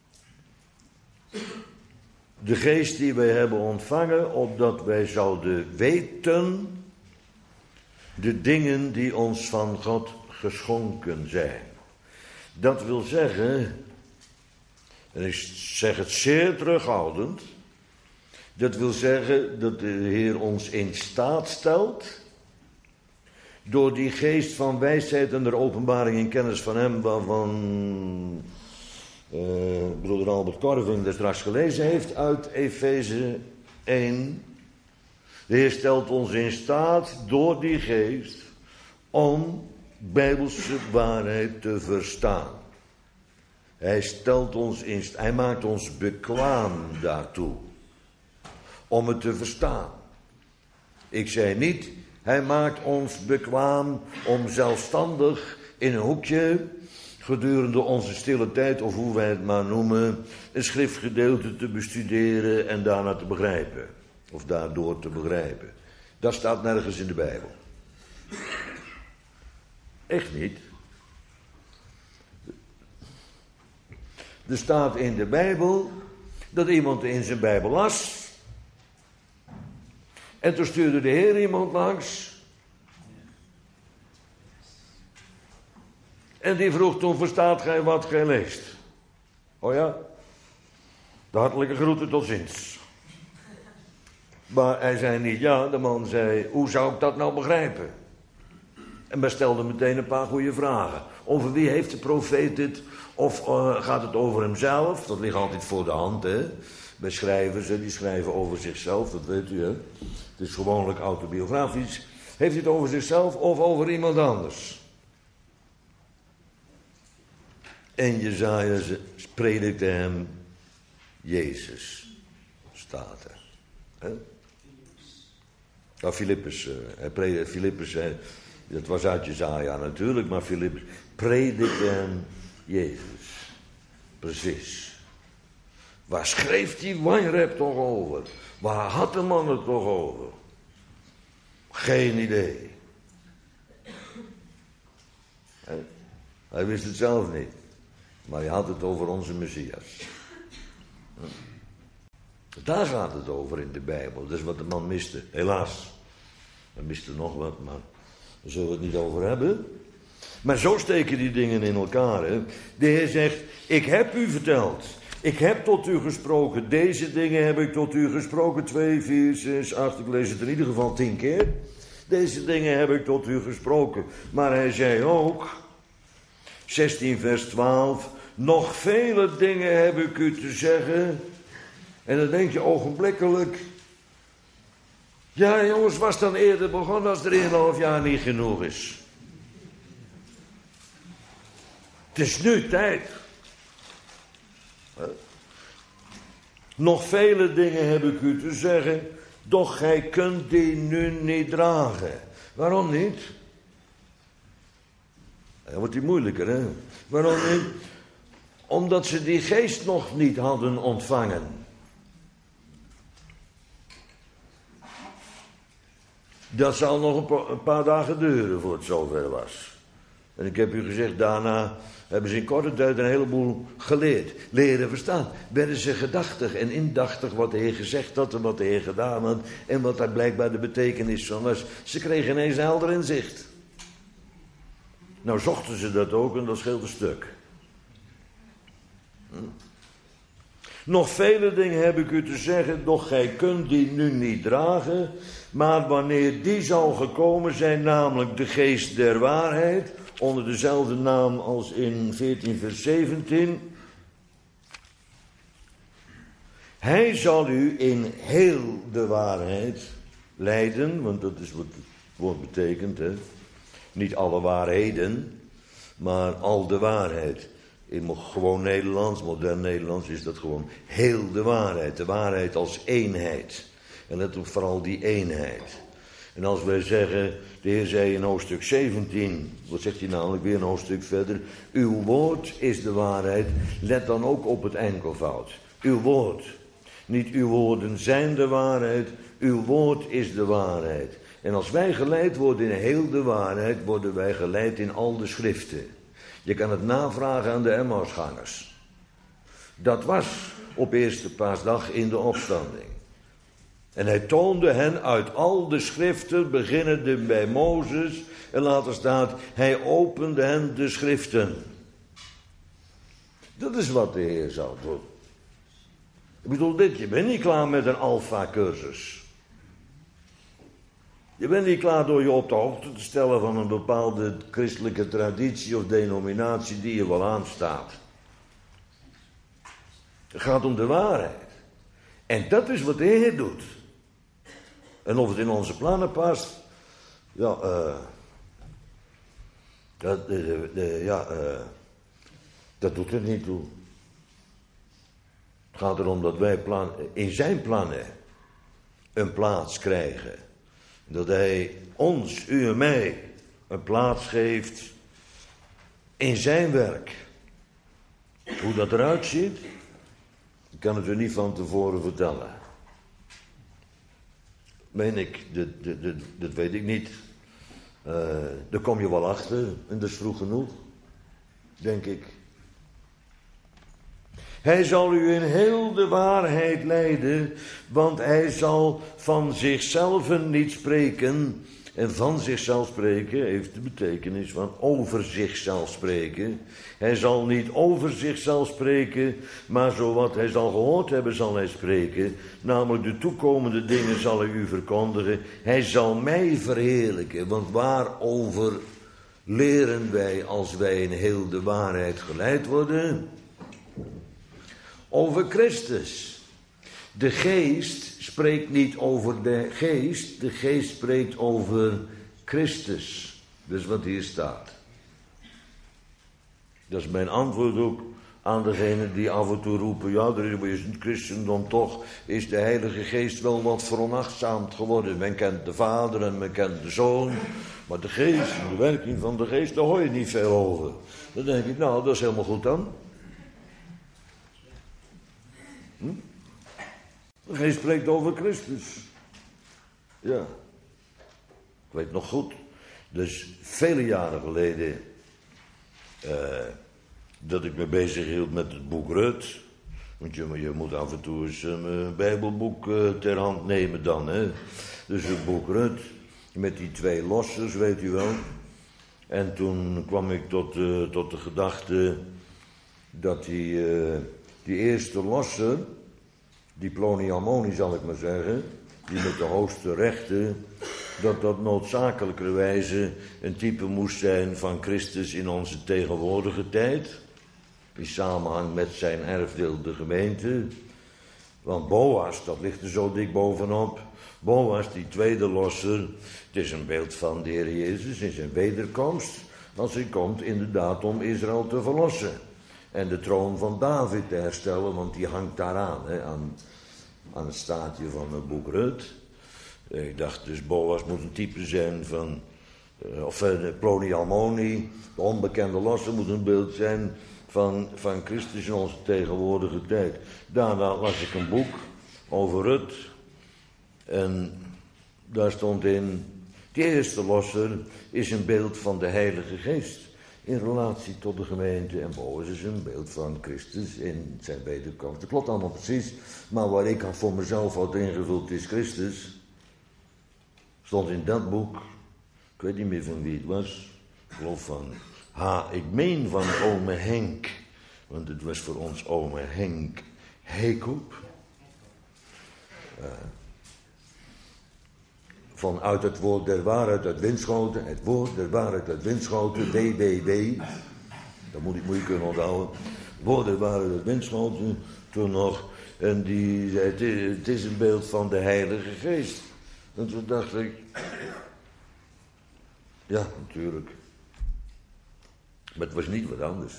De geest die wij hebben ontvangen, opdat wij zouden weten de dingen die ons van God geschonken zijn. Dat wil zeggen, en ik zeg het zeer terughoudend, dat wil zeggen dat de Heer ons in staat stelt, door die geest van wijsheid en de openbaring en kennis van hem, waarvan uh, broeder Albert Korving dat straks gelezen heeft uit Efeze één. De Heer stelt ons in staat door die geest om Bijbelse waarheid te verstaan. Hij stelt ons in, hij maakt ons bekwaam daartoe om het te verstaan. Ik zei niet, hij maakt ons bekwaam om zelfstandig in een hoekje gedurende onze stille tijd, of hoe wij het maar noemen, een schriftgedeelte te bestuderen en daarna te begrijpen. Of daardoor te begrijpen. Dat staat nergens in de Bijbel. Echt niet. Er staat in de Bijbel dat iemand in zijn Bijbel las. En toen stuurde de Heer iemand langs. En die vroeg toen, verstaat gij wat gij leest? Oh ja? De hartelijke groeten, tot ziens. Maar hij zei niet ja, de man zei, hoe zou ik dat nou begrijpen? En wij stelden meteen een paar goede vragen. Over wie heeft de profeet dit? Of uh, gaat het over hemzelf? Dat ligt altijd voor de hand, hè. Bij schrijvers, hè, die schrijven over zichzelf, dat weet u, hè. Het is gewoonlijk autobiografisch. Heeft hij het over zichzelf of over iemand anders? En Jezaja predikte hem Jezus, staat er. Hè? Nou, Filippus, uh, hij predikte, Filippus, uh, dat was uit Jezaja natuurlijk, maar Filippus predikte hem Jezus. Precies. Waar schreef die wijnrep toch over? Waar had de man het toch over? Geen idee. Hij, hij wist het zelf niet. Maar hij had het over onze Messias. Daar gaat het over in de Bijbel. Dat is wat de man miste. Helaas. Hij miste nog wat, maar daar zullen we het niet over hebben. Maar zo steken die dingen in elkaar. Hè? De Heer zegt, ik heb u verteld. Ik heb tot u gesproken. Deze dingen heb ik tot u gesproken. Twee, vier, zes, acht. Ik lees het in ieder geval tien keer. Deze dingen heb ik tot u gesproken. Maar hij zei ook, zestien vers twaalf. Nog vele dingen heb ik u te zeggen. En dan denk je ogenblikkelijk. Ja jongens, was dan eerder begonnen als er drieënhalf jaar niet genoeg is. Het is nu tijd. Nog vele dingen heb ik u te zeggen, doch gij kunt die nu niet dragen. Waarom niet? Dat wordt die moeilijker, hè? Waarom niet? Omdat ze die geest nog niet hadden ontvangen. Dat zal nog een paar dagen duren voor het zover was. En ik heb u gezegd, daarna hebben ze in korte tijd een heleboel geleerd. Leren verstaan. Werden ze gedachtig en indachtig wat de Heer gezegd had en wat de Heer gedaan had. En wat daar blijkbaar de betekenis van was. Ze kregen ineens een helder inzicht. Nou zochten ze dat ook en dat scheelt een stuk. Hm? Nog vele dingen heb ik u te zeggen, doch gij kunt die nu niet dragen. Maar wanneer die zal gekomen zijn, namelijk de geest der waarheid, onder dezelfde naam als in veertien vers zeventien. Hij zal u in heel de waarheid leiden, want dat is wat het woord betekent, hè. Niet alle waarheden, maar al de waarheid. In gewoon Nederlands, modern Nederlands, is dat gewoon heel de waarheid. De waarheid als eenheid. En let op vooral die eenheid. En als wij zeggen, de Heer zei in hoofdstuk zeventien, wat zegt hij namelijk weer een hoofdstuk verder? Uw woord is de waarheid, let dan ook op het enkelvoud. Uw woord. Niet uw woorden zijn de waarheid, uw woord is de waarheid. En als wij geleid worden in heel de waarheid, worden wij geleid in al de schriften. Je kan het navragen aan de Emmausgangers. Dat was op eerste paasdag in de opstanding. En hij toonde hen uit al de schriften, beginnende bij Mozes. En later staat, hij opende hen de schriften. Dat is wat de Heer zal doen. Ik bedoel dit, je bent niet klaar met een alfa-cursus. Je bent niet klaar door je op de hoogte te stellen van een bepaalde christelijke traditie of denominatie die je wel aanstaat. Het gaat om de waarheid. En dat is wat de Heer doet. En of het in onze plannen past, ja, uh, dat, de, de, ja uh, dat doet er niet toe. Het gaat erom dat wij plan, in zijn plannen een plaats krijgen. Dat hij ons, u en mij, een plaats geeft in zijn werk. Hoe dat eruit ziet, ik kan het u niet van tevoren vertellen. Meen ik, dat, dat, dat, dat weet ik niet. Uh, daar kom je wel achter, en dat is vroeg genoeg, denk ik. Hij zal u in heel de waarheid leiden, want hij zal van zichzelf niet spreken. En van zichzelf spreken heeft de betekenis van over zichzelf spreken. Hij zal niet over zichzelf spreken, maar zo wat hij zal gehoord hebben zal hij spreken. Namelijk de toekomende dingen zal hij u verkondigen. Hij zal mij verheerlijken, want waarover leren wij als wij in heel de waarheid geleid worden? Over Christus. De geest spreekt niet over de geest, de geest spreekt over Christus. Dat is wat hier staat. Dat is mijn antwoord ook aan degenen die af en toe roepen, ja, er is een christendom toch, is de Heilige Geest wel wat veronachtzaamd geworden. Men kent de Vader en men kent de Zoon, maar de Geest, de werking van de Geest, daar hoor je niet veel over. Dan denk ik, nou, dat is helemaal goed dan. Hm? De Geest spreekt over Christus. Ja. Ik weet nog goed. Dus vele jaren geleden uh, dat ik me bezig hield met het boek Rut. Want je, je moet af en toe eens een Bijbelboek uh, ter hand nemen dan. Hè? Dus het boek Rut met die twee lossers, weet u wel. En toen kwam ik tot, uh, tot de gedachte dat die, uh, die eerste losser, die Ploni-Almoni zal ik maar zeggen, die met de hoogste rechten, dat dat noodzakelijkerwijze een type moest zijn van Christus in onze tegenwoordige tijd, in samenhang met zijn erfdeel de gemeente. Want Boas, dat ligt er zo dik bovenop, Boas, die tweede losser, het is een beeld van de Heer Jezus in zijn wederkomst, als hij komt inderdaad om Israël te verlossen. En de troon van David te herstellen, want die hangt daaraan, hè, aan, aan het staartje van het boek Rut. Ik dacht dus Boas moet een type zijn van, uh, of uh, Ploni-Almoni, de onbekende losser moet een beeld zijn van, van Christus in onze tegenwoordige tijd. Daarna las ik een boek over Rut en daar stond in, de eerste losser is een beeld van de Heilige Geest. in relatie tot de gemeente. En Boas is een beeld van Christus in zijn wederkomst. Dat klopt allemaal precies. Maar waar ik al voor mezelf had ingevuld is Christus. Stond in dat boek. Ik weet niet meer van wie het was. Ik geloof van... Ha, ik meen van ome Henk. Want het was voor ons ome Henk Heekhoep. Uh, Vanuit het woord der waarheid uit Winschoten. Het woord der waarheid uit Winschoten. W W W. Dat moet, ik, moet je kunnen onthouden. Het woord der waarheid uit Winschoten. Toen nog. En die zei, het is, het is een beeld van de Heilige Geest. En toen dacht ik... Ja, natuurlijk. Maar het was niet wat anders.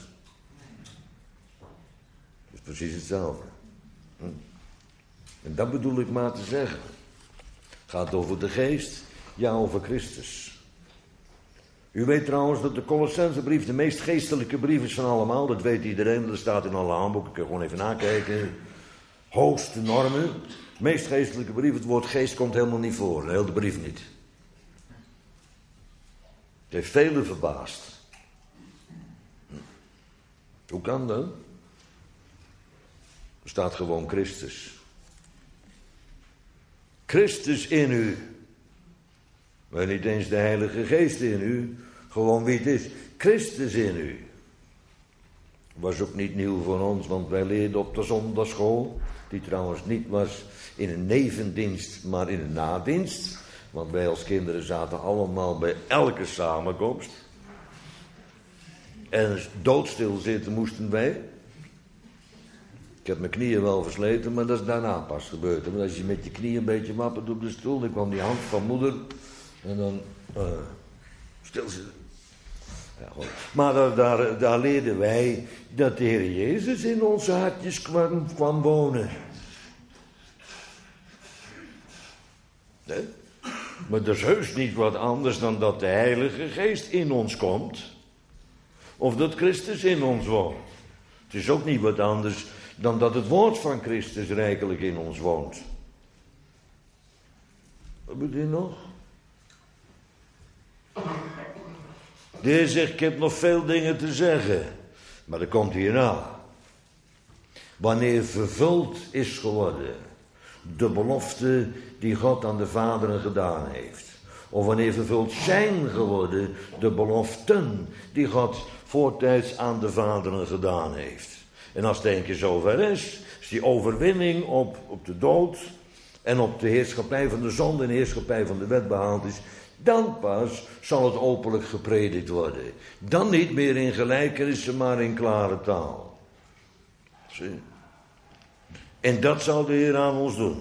Het is precies hetzelfde. Hm? En dat bedoel ik maar te zeggen. Gaat over de geest, ja over Christus. U weet trouwens dat de Colossensebrief de meest geestelijke brief is van allemaal. Dat weet iedereen, dat staat in alle handboeken. Kun je gewoon even nakijken. Hoogste normen. De meest geestelijke brief, het woord geest komt helemaal niet voor. De hele brief niet. Het heeft velen verbaasd. Hoe kan dat? Er staat gewoon Christus. Christus in u. Maar niet eens de Heilige Geest in u. Gewoon wie het is. Christus in u. Was ook niet nieuw voor ons, want wij leerden op de zondagschool. Die trouwens niet was in een nevendienst, maar in een nadienst. Want wij als kinderen zaten allemaal bij elke samenkomst. En doodstil zitten moesten wij. Ik heb mijn knieën wel versleten, maar dat is daarna pas gebeurd. Want als je met je knieën een beetje wappert op de stoel, dan kwam die hand van moeder en dan uh, stilzitten. Ja, goed. Maar daar, daar, daar leerden wij dat de Heer Jezus in onze hartjes kwam, kwam wonen. Nee? Maar dat is heus niet wat anders dan dat de Heilige Geest in ons komt. Of dat Christus in ons woont. Het is ook niet wat anders dan dat het woord van Christus rijkelijk in ons woont. Wat moet u nog? De Heer zegt, ik heb nog veel dingen te zeggen. Maar dat komt hierna. Wanneer vervuld is geworden de belofte die God aan de vaderen gedaan heeft. Of wanneer vervuld zijn geworden de beloften die God voortijds aan de vaderen gedaan heeft. En als het een keer zover is, is die overwinning op, op de dood en op de heerschappij van de zonde en de heerschappij van de wet behaald is, dan pas zal het openlijk gepredikt worden. Dan niet meer in gelijkenissen, maar in klare taal. Zie? En dat zal de Heer aan ons doen.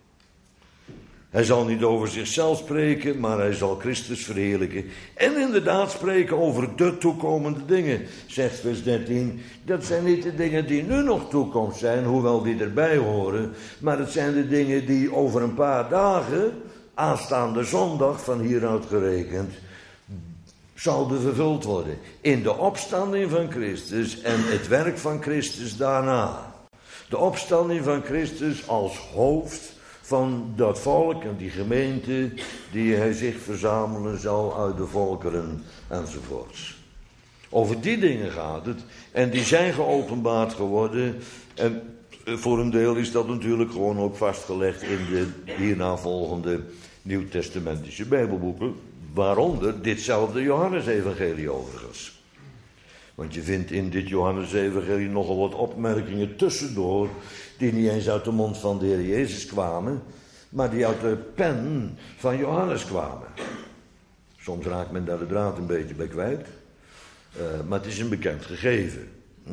Hij zal niet over zichzelf spreken, maar hij zal Christus verheerlijken. En inderdaad spreken over de toekomende dingen, zegt vers dertien. Dat zijn niet de dingen die nu nog toekomst zijn, hoewel die erbij horen. Maar het zijn de dingen die over een paar dagen, aanstaande zondag van hieruit gerekend, zouden vervuld worden. In de opstanding van Christus en het werk van Christus daarna. De opstanding van Christus als hoofd van dat volk en die gemeente die hij zich verzamelen zal uit de volkeren enzovoorts. Over die dingen gaat het en die zijn geopenbaard geworden en voor een deel is dat natuurlijk gewoon ook vastgelegd in de hierna volgende nieuwtestamentische bijbelboeken, waaronder ditzelfde Johannesevangelie overigens. Want je vindt in dit Johannesevangelie nogal wat opmerkingen tussendoor die niet eens uit de mond van de Heer Jezus kwamen, maar die uit de pen van Johannes kwamen. Soms raakt men daar de draad een beetje bij kwijt, uh, maar het is een bekend gegeven.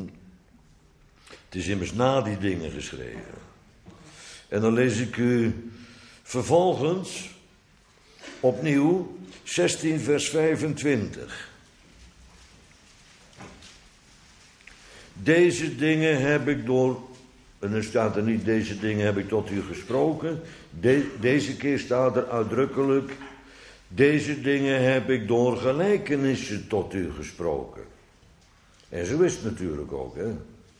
Het is immers na die dingen geschreven. En dan lees ik u vervolgens opnieuw zestien vers vijfentwintig. Deze dingen heb ik door, en dan staat er niet deze dingen heb ik tot u gesproken. De, deze keer staat er uitdrukkelijk, deze dingen heb ik door gelijkenissen tot u gesproken. En zo is het natuurlijk ook, hè.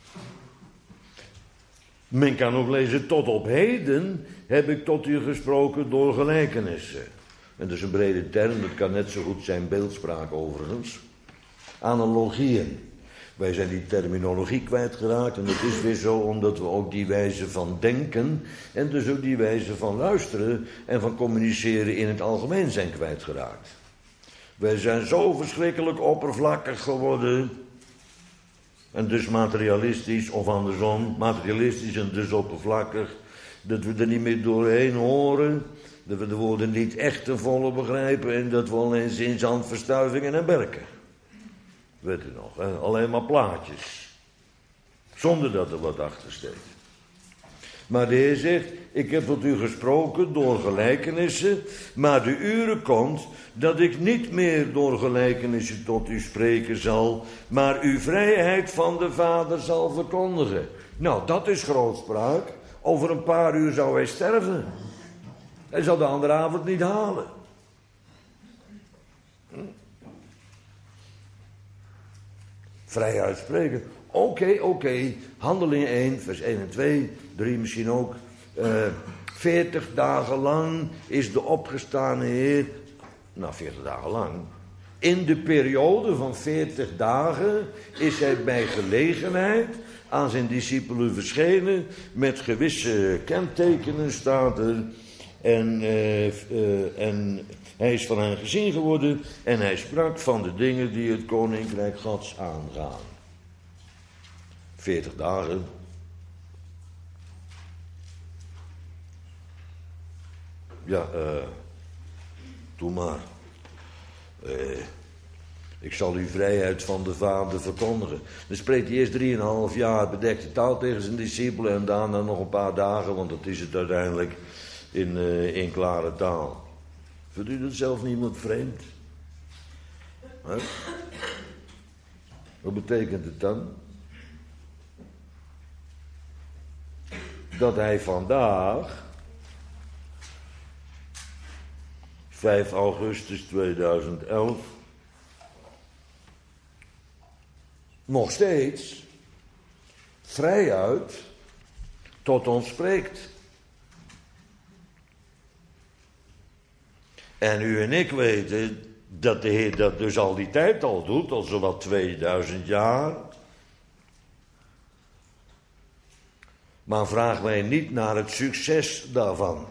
Men kan ook lezen, tot op heden heb ik tot u gesproken door gelijkenissen. En dat is een brede term, dat kan net zo goed zijn beeldspraak overigens. Analogieën. Wij zijn die terminologie kwijtgeraakt en het is weer zo omdat we ook die wijze van denken en dus ook die wijze van luisteren en van communiceren in het algemeen zijn kwijtgeraakt. Wij zijn zo verschrikkelijk oppervlakkig geworden en dus materialistisch of andersom, materialistisch en dus oppervlakkig, dat we er niet meer doorheen horen, dat we de woorden niet echt ten volle begrijpen en dat we alleen sinds aan verstuivingen en berken. Weet u nog, hè? Alleen maar plaatjes. Zonder dat er wat achter steekt. Maar de Heer zegt, ik heb tot u gesproken door gelijkenissen, maar de uren komt dat ik niet meer door gelijkenissen tot u spreken zal, maar uw vrijheid van de Vader zal verkondigen. Nou, dat is grootspraak. Over een paar uur zou hij sterven. Hij zal de andere avond niet halen. Hm? Vrij uitspreken. Oké, okay, oké. Okay. Handelingen één, vers één en twee. drie misschien ook. Uh, veertig dagen lang is de opgestane Heer. Nou, veertig dagen lang. In de periode van veertig dagen is hij bij gelegenheid aan zijn discipelen verschenen. Met gewisse kentekenen staat er. En, uh, uh, en hij is van hen gezien geworden en hij sprak van de dingen die het koninkrijk Gods aangaan. Veertig dagen. Ja, uh, doe maar. Uh, ik zal uw vrijheid van de Vader verkondigen. Dan spreekt hij eerst drieënhalf jaar bedekte taal tegen zijn discipelen en daarna nog een paar dagen, want dat is het uiteindelijk in, uh, in klare taal. Vindt u dat zelf niemand vreemd? He? Wat betekent het dan? Dat hij vandaag, vijf augustus tweeduizend elf, nog steeds vrijuit tot ons spreekt. En u en ik weten dat de Heer dat dus al die tijd al doet, al zowat tweeduizend jaar. Maar vraag mij niet naar het succes daarvan.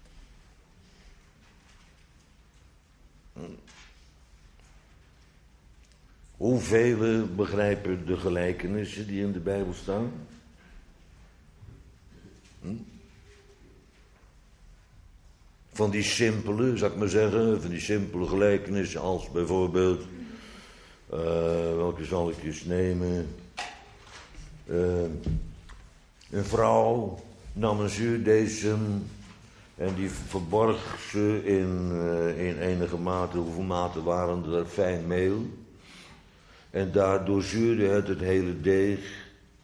Hoeveel begrijpen de gelijkenissen die in de Bijbel staan? Hm? Van die simpele, zou ik maar zeggen, van die simpele gelijkenissen als bijvoorbeeld, uh, welke zal ik eens nemen? Uh, een vrouw nam een zuurdesem en die verborg ze in, uh, in enige mate, hoeveel maten waren er, fijn meel. En daardoor zuurde het het hele deeg.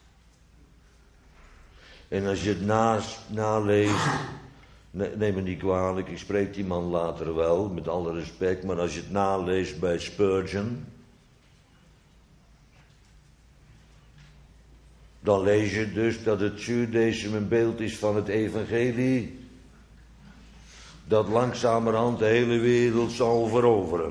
En als je het naast, naleest, neem me niet kwalijk, ik spreek die man later wel, met alle respect, maar als je het naleest bij Spurgeon, dan lees je dus dat het zuurdesem een beeld is van het evangelie, dat langzamerhand de hele wereld zal veroveren.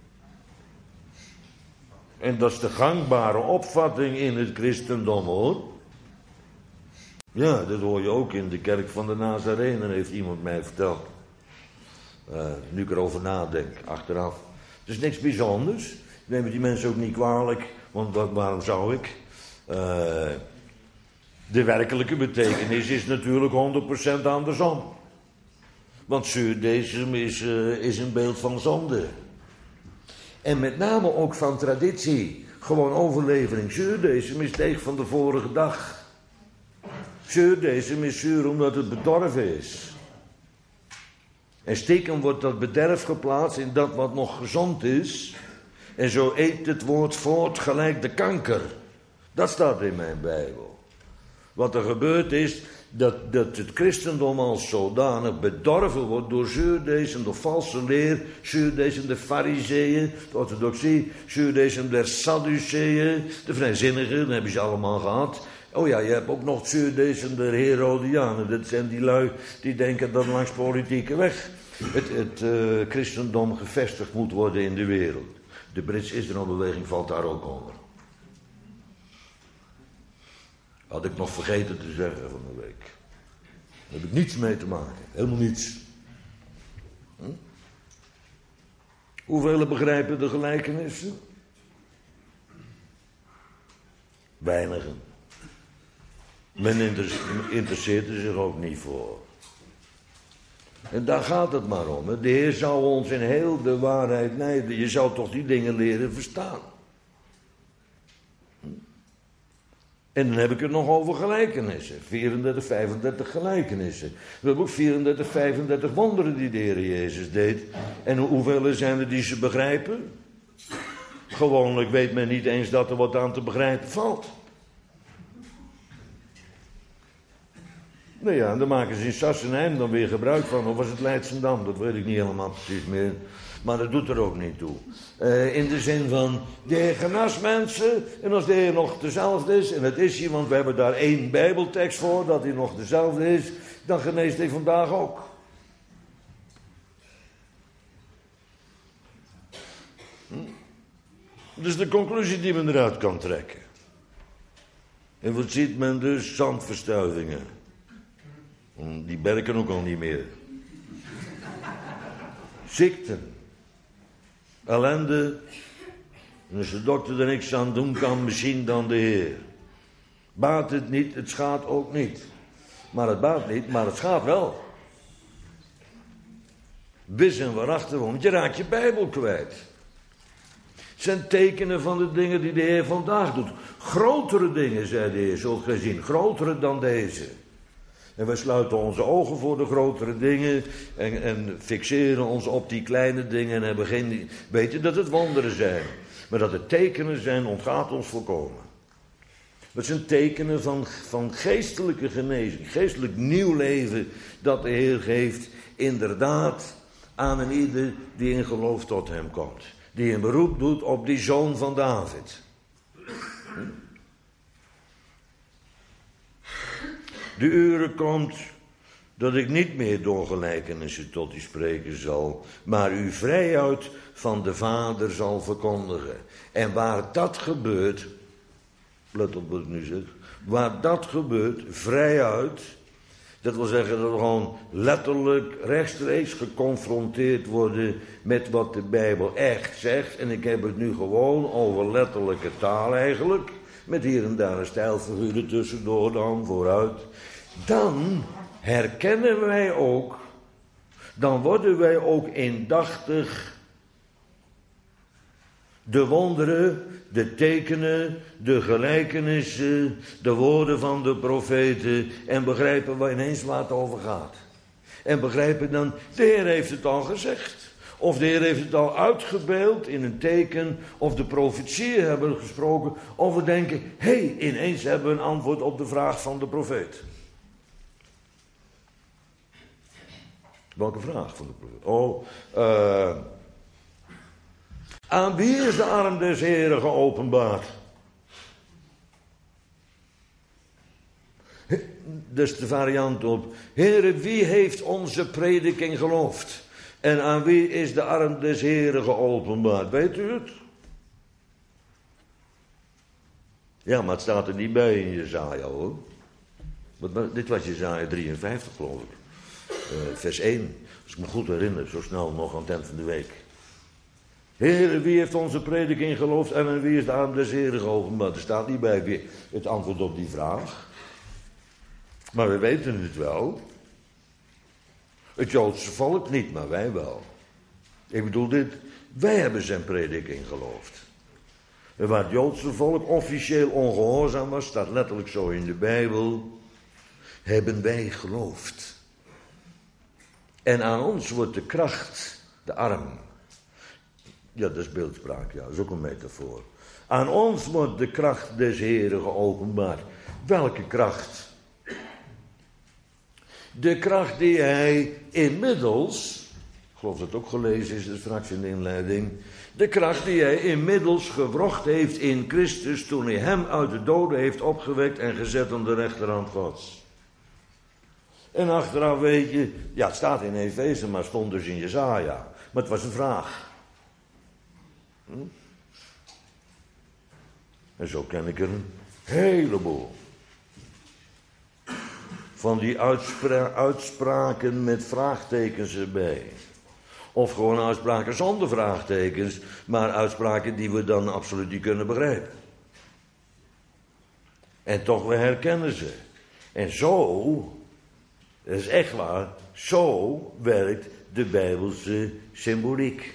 En dat is de gangbare opvatting in het christendom, hoor. Ja, dat hoor je ook in de kerk van de Nazarenen, heeft iemand mij verteld. Uh, nu ik erover nadenk, achteraf. Het is niks bijzonders. Ik neem die mensen ook niet kwalijk, want wat, waarom zou ik? Uh, de werkelijke betekenis is natuurlijk honderd procent andersom. Want zuurdesem is, uh, is een beeld van zonde. En met name ook van traditie. Gewoon overlevering. Zuurdesem is deeg van de vorige dag. Zuurdesem is zuur omdat het bedorven is. En stiekem wordt dat bederf geplaatst in dat wat nog gezond is. En zo eet het woord voort gelijk de kanker. Dat staat in mijn Bijbel. Wat er gebeurt is dat, dat het christendom als zodanig bedorven wordt door zuurdesem, door valse leer, zuurdesem der fariseeën, de orthodoxie, zuurdesem der sadduceeën, de vrijzinnigen, dat hebben ze allemaal gehad. Oh ja, je hebt ook nog zuurdesem der Herodianen. Dat zijn die lui die denken dat langs politieke weg het, het uh, christendom gevestigd moet worden in de wereld. De Brits-Israël-beweging valt daar ook onder. Had ik nog vergeten te zeggen van de week. Daar heb ik niets mee te maken. Helemaal niets. Hm? Hoeveel begrijpen de gelijkenissen? Weinigen. Men interesseert er zich ook niet voor. En daar gaat het maar om. Hè. De Heer zou ons in heel de waarheid leiden. Je zou toch die dingen leren verstaan. En dan heb ik het nog over gelijkenissen. vierendertig, vijfendertig gelijkenissen. We hebben ook vierendertig, vijfendertig wonderen die de Heer Jezus deed. En hoeveel zijn er die ze begrijpen? Gewoonlijk weet men niet eens dat er wat aan te begrijpen valt. Nou ja, en daar maken ze in Sassenheim dan weer gebruik van. Of was het Leidschendam? Dat weet ik niet helemaal precies meer. Maar dat doet er ook niet toe. Uh, in de zin van, de Heer genas mensen. En als de Heer nog dezelfde is, en dat is hij, want we hebben daar één Bijbeltekst voor, dat hij nog dezelfde is, dan geneest hij vandaag ook. Hm? Dus de conclusie die men eruit kan trekken. En wat ziet men dus? Zandverstuivingen. Die werken ook al niet meer. Ziekten. Ellende. En als de dokter er niks aan doen kan, misschien dan de Heer. Baat het niet, het schaadt ook niet. Maar het baat niet, maar het schaadt wel. Wis en waarachtig, want je raakt je Bijbel kwijt. Het zijn tekenen van de dingen die de Heer vandaag doet. Grotere dingen, zei de Heer, zult gij zien. Grotere dan deze. En wij sluiten onze ogen voor de grotere dingen en, en fixeren ons op die kleine dingen en hebben geen weten dat het wonderen zijn. Maar dat het tekenen zijn, ontgaat ons volkomen. Dat zijn tekenen van, van geestelijke genezing, geestelijk nieuw leven dat de Heer geeft, inderdaad, aan een ieder die in geloof tot hem komt. Die een beroep doet op die zoon van David. Hm? De uren komt dat ik niet meer door gelijkenissen tot u spreken zal, maar u vrijuit van de Vader zal verkondigen. En waar dat gebeurt, let op wat ik nu zeg, waar dat gebeurt, vrijuit, dat wil zeggen dat we gewoon letterlijk rechtstreeks geconfronteerd worden met wat de Bijbel echt zegt. En ik heb het nu gewoon over letterlijke taal eigenlijk, met hier en daar een stijlfiguur er tussendoor dan, vooruit. Dan herkennen wij ook, dan worden wij ook indachtig de wonderen, de tekenen, de gelijkenissen, de woorden van de profeten en begrijpen we ineens waar het over gaat. En begrijpen dan, de Heer heeft het al gezegd. Of de Heer heeft het al uitgebeeld in een teken, of de profetieën hebben gesproken, of we denken, hé, hey, ineens hebben we een antwoord op de vraag van de profeet. Welke vraag van de profeet? Oh, uh, aan wie is de arm des Heren geopenbaard? Dat is de variant op, Heere, wie heeft onze prediking geloofd? En aan wie is de arm des Heren geopenbaard? Weet u het? Ja, maar het staat er niet bij in Jesaja, hoor. Want dit was Jesaja drieënvijftig, geloof ik. Uh, vers één. Als ik me goed herinner, zo snel nog aan het eind van de week. Heere, wie heeft onze prediking geloofd en aan wie is de arm des Heren geopenbaard? Er staat niet bij wie het antwoord op die vraag. Maar we weten het wel. Het Joodse volk niet, maar wij wel. Ik bedoel dit, wij hebben zijn prediking geloofd. En waar het Joodse volk officieel ongehoorzaam was, staat letterlijk zo in de Bijbel, hebben wij geloofd. En aan ons wordt de kracht, de arm. Ja, dat is beeldspraak, ja, dat is ook een metafoor. Aan ons wordt de kracht des Heren geopenbaard. Welke kracht? De kracht die hij inmiddels, ik geloof dat het ook gelezen is, dus straks in de inleiding. De kracht die hij inmiddels gewrocht heeft in Christus toen hij hem uit de doden heeft opgewekt en gezet aan de rechterhand Gods. En achteraf weet je, ja het staat in Efeze, maar stond dus in Jesaja. Maar het was een vraag. Hm? En zo ken ik er een heleboel. Van die uitspra- uitspraken met vraagtekens erbij. Of gewoon uitspraken zonder vraagtekens, maar uitspraken die we dan absoluut niet kunnen begrijpen. En toch, we herkennen ze. En zo, dat is echt waar, zo werkt de Bijbelse symboliek.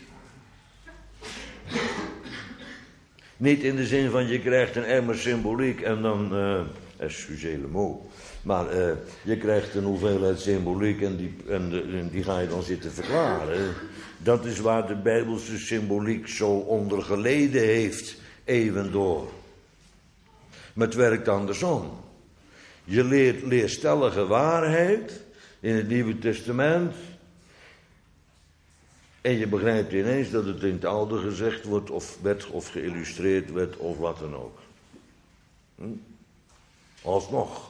Niet in de zin van je krijgt een emmer symboliek en dan, uh, excusez le mot, maar uh, je krijgt een hoeveelheid symboliek en die, en, de, en die ga je dan zitten verklaren. Dat is waar de Bijbelse symboliek zo onder geleden heeft, eeuwen door. Maar het werkt andersom. Je leert leerstellige waarheid in het Nieuwe Testament. En je begrijpt ineens dat het in het Oude gezegd wordt, of werd, of geïllustreerd werd, of wat dan ook. Hm? Alsnog.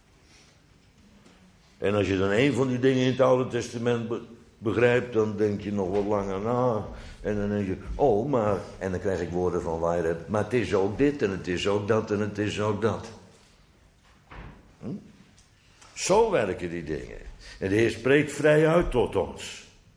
En als je dan een van die dingen in het Oude Testament be- begrijpt, dan denk je nog wat langer na. En dan denk je, oh, maar... En dan krijg ik woorden van waarheid. Maar het is ook dit, en het is ook dat, en het is ook dat. Hm? Zo werken die dingen. En de Heer spreekt vrij uit tot ons.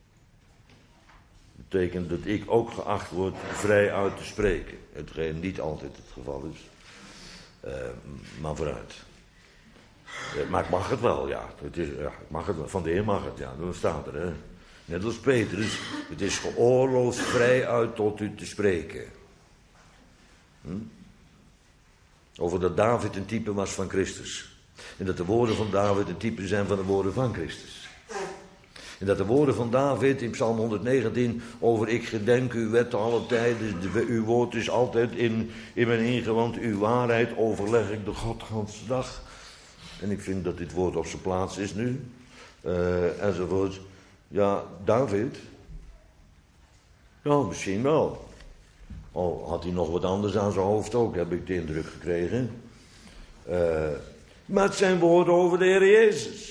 Dat betekent dat ik ook geacht word vrij uit te spreken. Hetgeen niet altijd het geval is. Uh, maar vooruit. Uh, maar ik mag het wel, ja. Het is, ja ik mag het wel. Van de Heer mag het, ja. Dat staat er, hè. Net als Petrus. Het is geoorloofd vrij uit tot u te spreken. Hm? Over dat David een type was van Christus. En dat de woorden van David een type zijn van de woorden van Christus. En dat de woorden van David in Psalm honderdnegentien over ik gedenk uw wet alle tijden, uw woord is altijd in, in mijn ingewand, uw waarheid overleg ik de godganse dag. En ik vind dat dit woord op zijn plaats is nu. Uh, enzovoort. Ja, David. Ja, misschien wel. Al had hij nog wat anders aan zijn hoofd ook, heb ik de indruk gekregen. Uh, maar het zijn woorden over de Heer Jezus.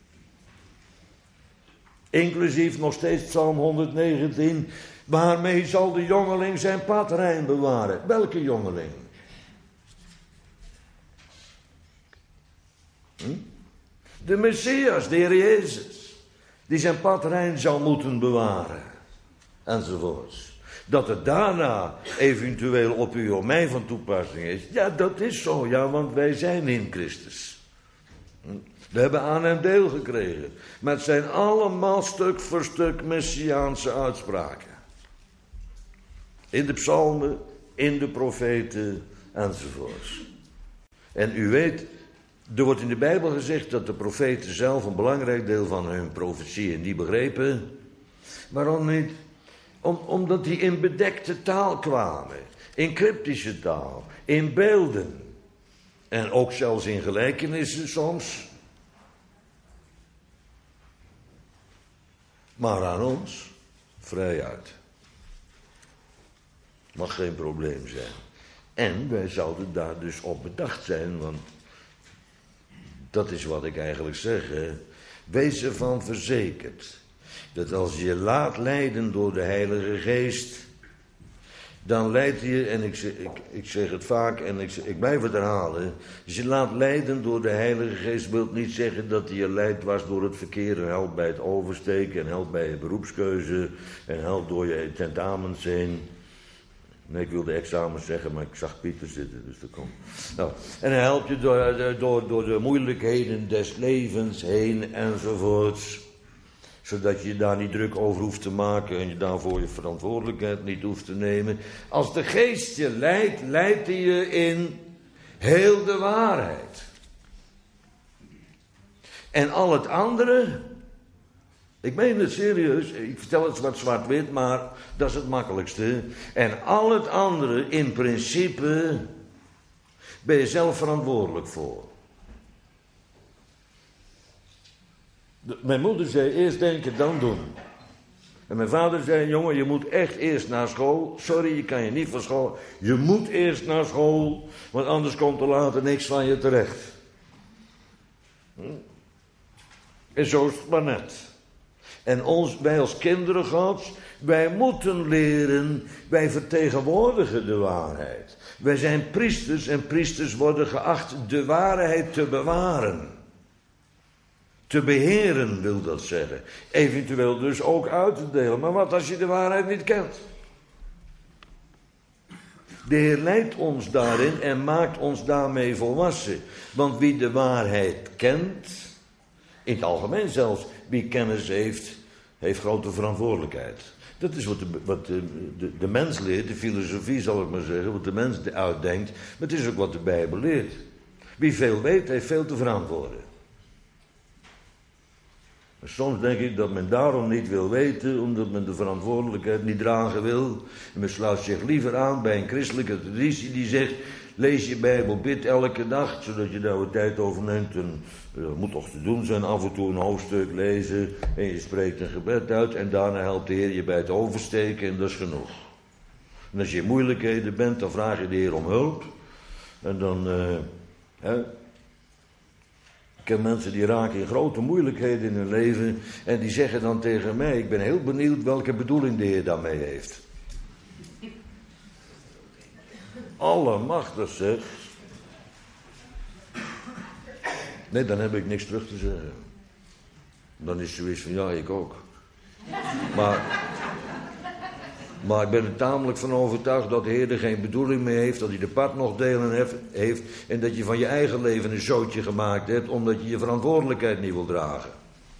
Inclusief nog steeds Psalm honderdnegentien. Waarmee zal de jongeling zijn pad rein bewaren? Welke jongeling? Hm? De Messias, de Heer Jezus. Die zijn pad rein zal moeten bewaren. Enzovoorts. Dat het daarna eventueel op u of mij van toepassing is. Ja, dat is zo. Ja, want wij zijn in Christus. Hm? We hebben aan hem deel gekregen. Maar het zijn allemaal stuk voor stuk messiaanse uitspraken. In de psalmen, in de profeten, enzovoorts. En u weet, er wordt in de Bijbel gezegd dat de profeten zelf een belangrijk deel van hun profetieën niet begrepen. Waarom niet? Om, omdat die in bedekte taal kwamen. In cryptische taal. In beelden. En ook zelfs in gelijkenissen soms. Maar aan ons, vrij uit. Mag geen probleem zijn. En wij zouden daar dus op bedacht zijn, want dat is wat ik eigenlijk zeg. Hè. Wees ervan verzekerd dat als je laat leiden door de Heilige Geest, dan leidt je, en ik zeg, ik, ik zeg het vaak en ik, ik blijf het herhalen, als je laat leiden door de Heilige Geest wil niet zeggen dat hij je leidt dwars door het verkeer en helpt bij het oversteken en helpt bij je beroepskeuze en helpt door je tentamens heen. Nee, ik wilde examens zeggen, maar ik zag Pieter zitten, dus dat komt. Nou, en hij helpt je door, door, door de moeilijkheden des levens heen enzovoorts. Zodat je daar niet druk over hoeft te maken en je daarvoor je verantwoordelijkheid niet hoeft te nemen. Als de Geest je leidt, leidt hij je in heel de waarheid. En al het andere, ik meen het serieus, ik vertel het wat zwart-wit, maar dat is het makkelijkste. En al het andere, in principe, ben je zelf verantwoordelijk voor. Mijn moeder zei eerst denken, dan doen. En mijn vader zei, jongen, je moet echt eerst naar school. Sorry, je kan je niet van school. Je moet eerst naar school, want anders komt er later niks van je terecht. Hm? En zo is het maar net. En ons, wij als kinderen Gods, wij moeten leren, wij vertegenwoordigen de waarheid. Wij zijn priesters en priesters worden geacht de waarheid te bewaren. Te beheren wil dat zeggen. Eventueel dus ook uit te delen. Maar wat als je de waarheid niet kent? De Heer leidt ons daarin en maakt ons daarmee volwassen. Want wie de waarheid kent, in het algemeen zelfs, wie kennis heeft, heeft grote verantwoordelijkheid. Dat is wat de, wat de, de, de mens leert, de filosofie zal ik maar zeggen, wat de mens uitdenkt. Maar het is ook wat de Bijbel leert. Wie veel weet, heeft veel te verantwoorden. Maar soms denk ik dat men daarom niet wil weten, omdat men de verantwoordelijkheid niet dragen wil. En men sluit zich liever aan bij een christelijke traditie die zegt, lees je Bijbel, bid elke dag, zodat je daar wat tijd over neemt. En dat moet toch te doen zijn, af en toe een hoofdstuk lezen en je spreekt een gebed uit en daarna helpt de Heer je bij het oversteken en dat is genoeg. En als je in moeilijkheden bent, dan vraag je de Heer om hulp. En dan, uh, hè. Ik ken mensen die raken in grote moeilijkheden in hun leven en die zeggen dan tegen mij, ik ben heel benieuwd welke bedoeling de Heer daarmee heeft. Allemachtig zeg. Nee, dan heb ik niks terug te zeggen. Dan is zoiets van, ja, ik ook. Maar, maar ik ben er tamelijk van overtuigd dat de Heer er geen bedoeling mee heeft, dat hij de pad nog delen heeft en dat je van je eigen leven een zootje gemaakt hebt, omdat je je verantwoordelijkheid niet wil dragen.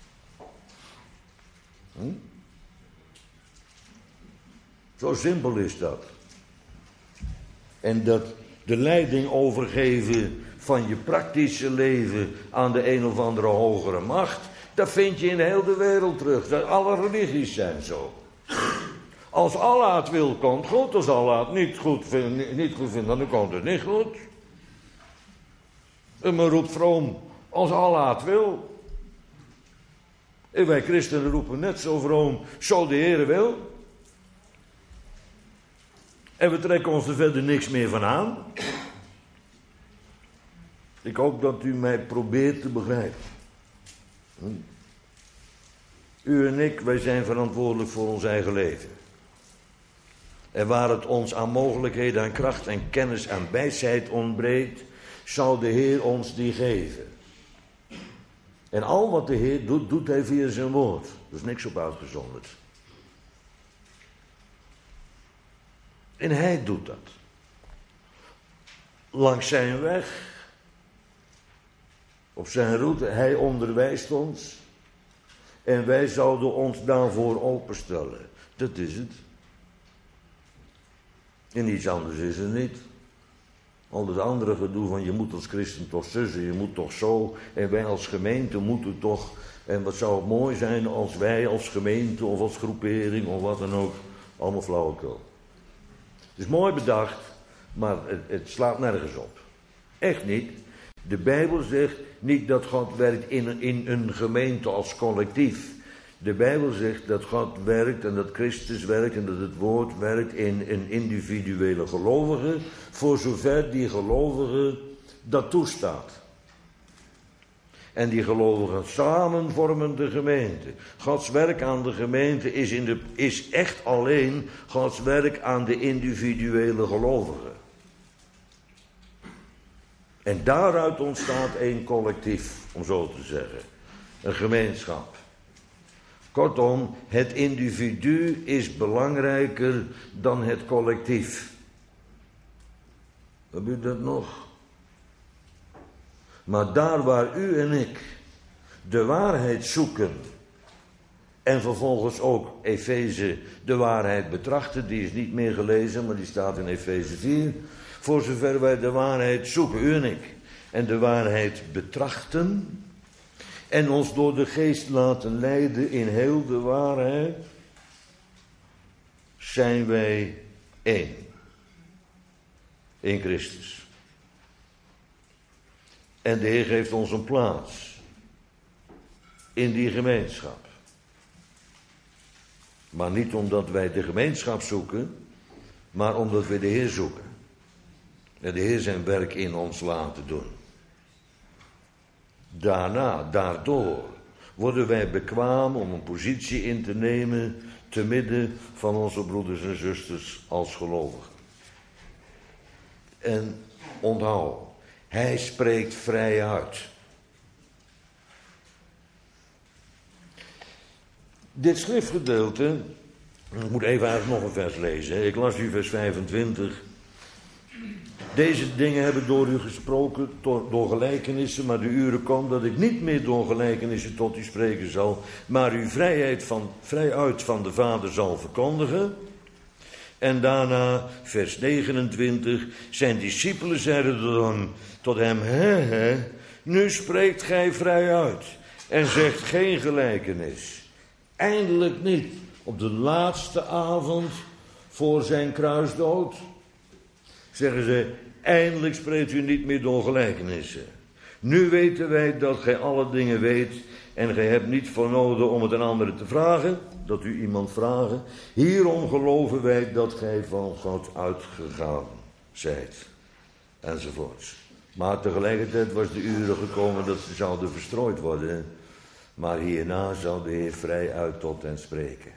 Hm? Zo simpel is dat. En dat de leiding overgeven van je praktische leven aan de een of andere hogere macht, dat vind je in heel de wereld terug. Dat alle religies zijn zo. Als Allah het wil, komt goed. Als Allah het niet goed vindt, niet goed vindt, dan komt het niet goed. En men roept vroom, als Allah het wil. En wij christenen roepen net zo vroom, zo de Heer wil. En we trekken ons er verder niks meer van aan. Ik hoop dat u mij probeert te begrijpen. U en ik, wij zijn verantwoordelijk voor ons eigen leven. En waar het ons aan mogelijkheden, aan kracht en kennis, aan wijsheid ontbreekt, zal de Heer ons die geven. En al wat de Heer doet, doet hij via zijn woord. Er is niks op uitgezonderd. En hij doet dat. Langs zijn weg, op zijn route, hij onderwijst ons. En wij zouden ons daarvoor openstellen. Dat is het. En iets anders is er niet. Al het andere gedoe van je moet als christen toch zussen, je moet toch zo. En wij als gemeente moeten toch. En wat zou het mooi zijn als wij als gemeente of als groepering of wat dan ook. Allemaal flauwekul. Het is mooi bedacht, maar het, het slaat nergens op. Echt niet. De Bijbel zegt niet dat God werkt in, in een gemeente als collectief. De Bijbel zegt dat God werkt en dat Christus werkt en dat het woord werkt in een individuele gelovige, voor zover die gelovige dat toestaat. En die gelovigen samen vormen de gemeente. Gods werk aan de gemeente is, in de, is echt alleen Gods werk aan de individuele gelovigen. En daaruit ontstaat een collectief, om zo te zeggen. Een gemeenschap. Kortom, het individu is belangrijker dan het collectief. Heb u dat nog? Maar daar waar u en ik de waarheid zoeken en vervolgens ook Efeze de waarheid betrachten, die is niet meer gelezen, maar die staat in Efeze vier. Voor zover wij de waarheid zoeken, u en ik, en de waarheid betrachten en ons door de geest laten leiden in heel de waarheid, zijn wij één. In Christus. En de Heer geeft ons een plaats in die gemeenschap. Maar niet omdat wij de gemeenschap zoeken, maar omdat we de Heer zoeken. En de Heer zijn werk in ons laten doen. Daarna, daardoor, worden wij bekwaam om een positie in te nemen te midden van onze broeders en zusters als gelovigen. En onthoud, hij spreekt vrij uit. Dit schriftgedeelte, ik moet even eigenlijk nog een vers lezen. Ik las u vers vijfentwintig. Deze dingen heb ik door u gesproken door, door gelijkenissen, maar de uren komt dat ik niet meer door gelijkenissen tot u spreken zal, maar u vrijheid van, vrijuit van de Vader zal verkondigen. En daarna, vers negenentwintig, zijn discipelen zeiden dan tot hem, hè, hè, nu spreekt gij vrijuit en zegt geen gelijkenis. Eindelijk niet, op de laatste avond voor zijn kruisdood, zeggen ze, eindelijk spreekt u niet meer door gelijkenissen. Nu weten wij dat gij alle dingen weet en gij hebt niet voor nodig om het aan anderen te vragen, dat u iemand vragen. Hierom geloven wij dat gij van God uitgegaan zijt. Enzovoorts. Maar tegelijkertijd was de uren gekomen dat ze zouden verstrooid worden. Maar hierna zou de Heer vrij uit tot hen spreken.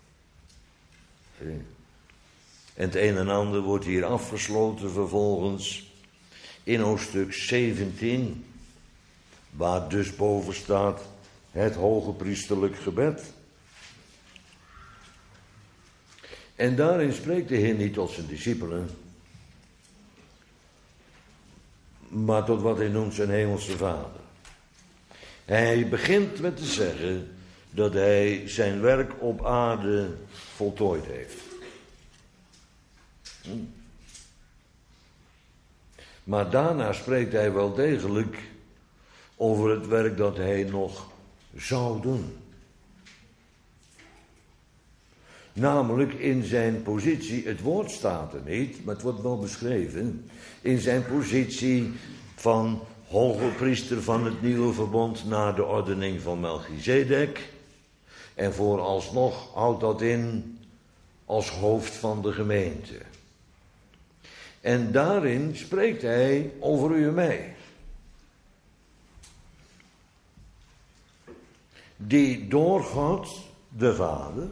Zie. En het een en ander wordt hier afgesloten vervolgens in hoofdstuk zeventien, waar dus boven staat het hoge priesterlijk gebed. En daarin spreekt de Heer niet tot zijn discipelen, maar tot wat hij noemt zijn hemelse Vader. Hij begint met te zeggen dat hij zijn werk op aarde voltooid heeft. Hm. Maar daarna spreekt hij wel degelijk over het werk dat hij nog zou doen. Namelijk in zijn positie, het woord staat er niet, maar het wordt wel beschreven, in zijn positie van hoge priester van het nieuwe verbond na de ordening van Melchizedek. En vooralsnog houdt dat in als hoofd van de gemeente. En daarin spreekt hij over u en mij. Die door God, de Vader,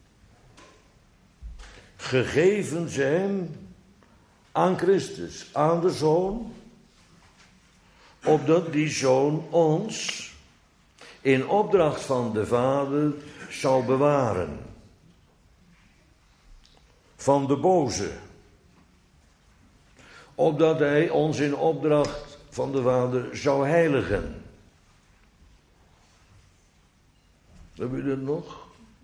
gegeven zijn aan Christus, aan de Zoon, opdat die Zoon ons in opdracht van de Vader zou bewaren van de boze, opdat hij ons in opdracht van de Vader zou heiligen. Heb je dat nog?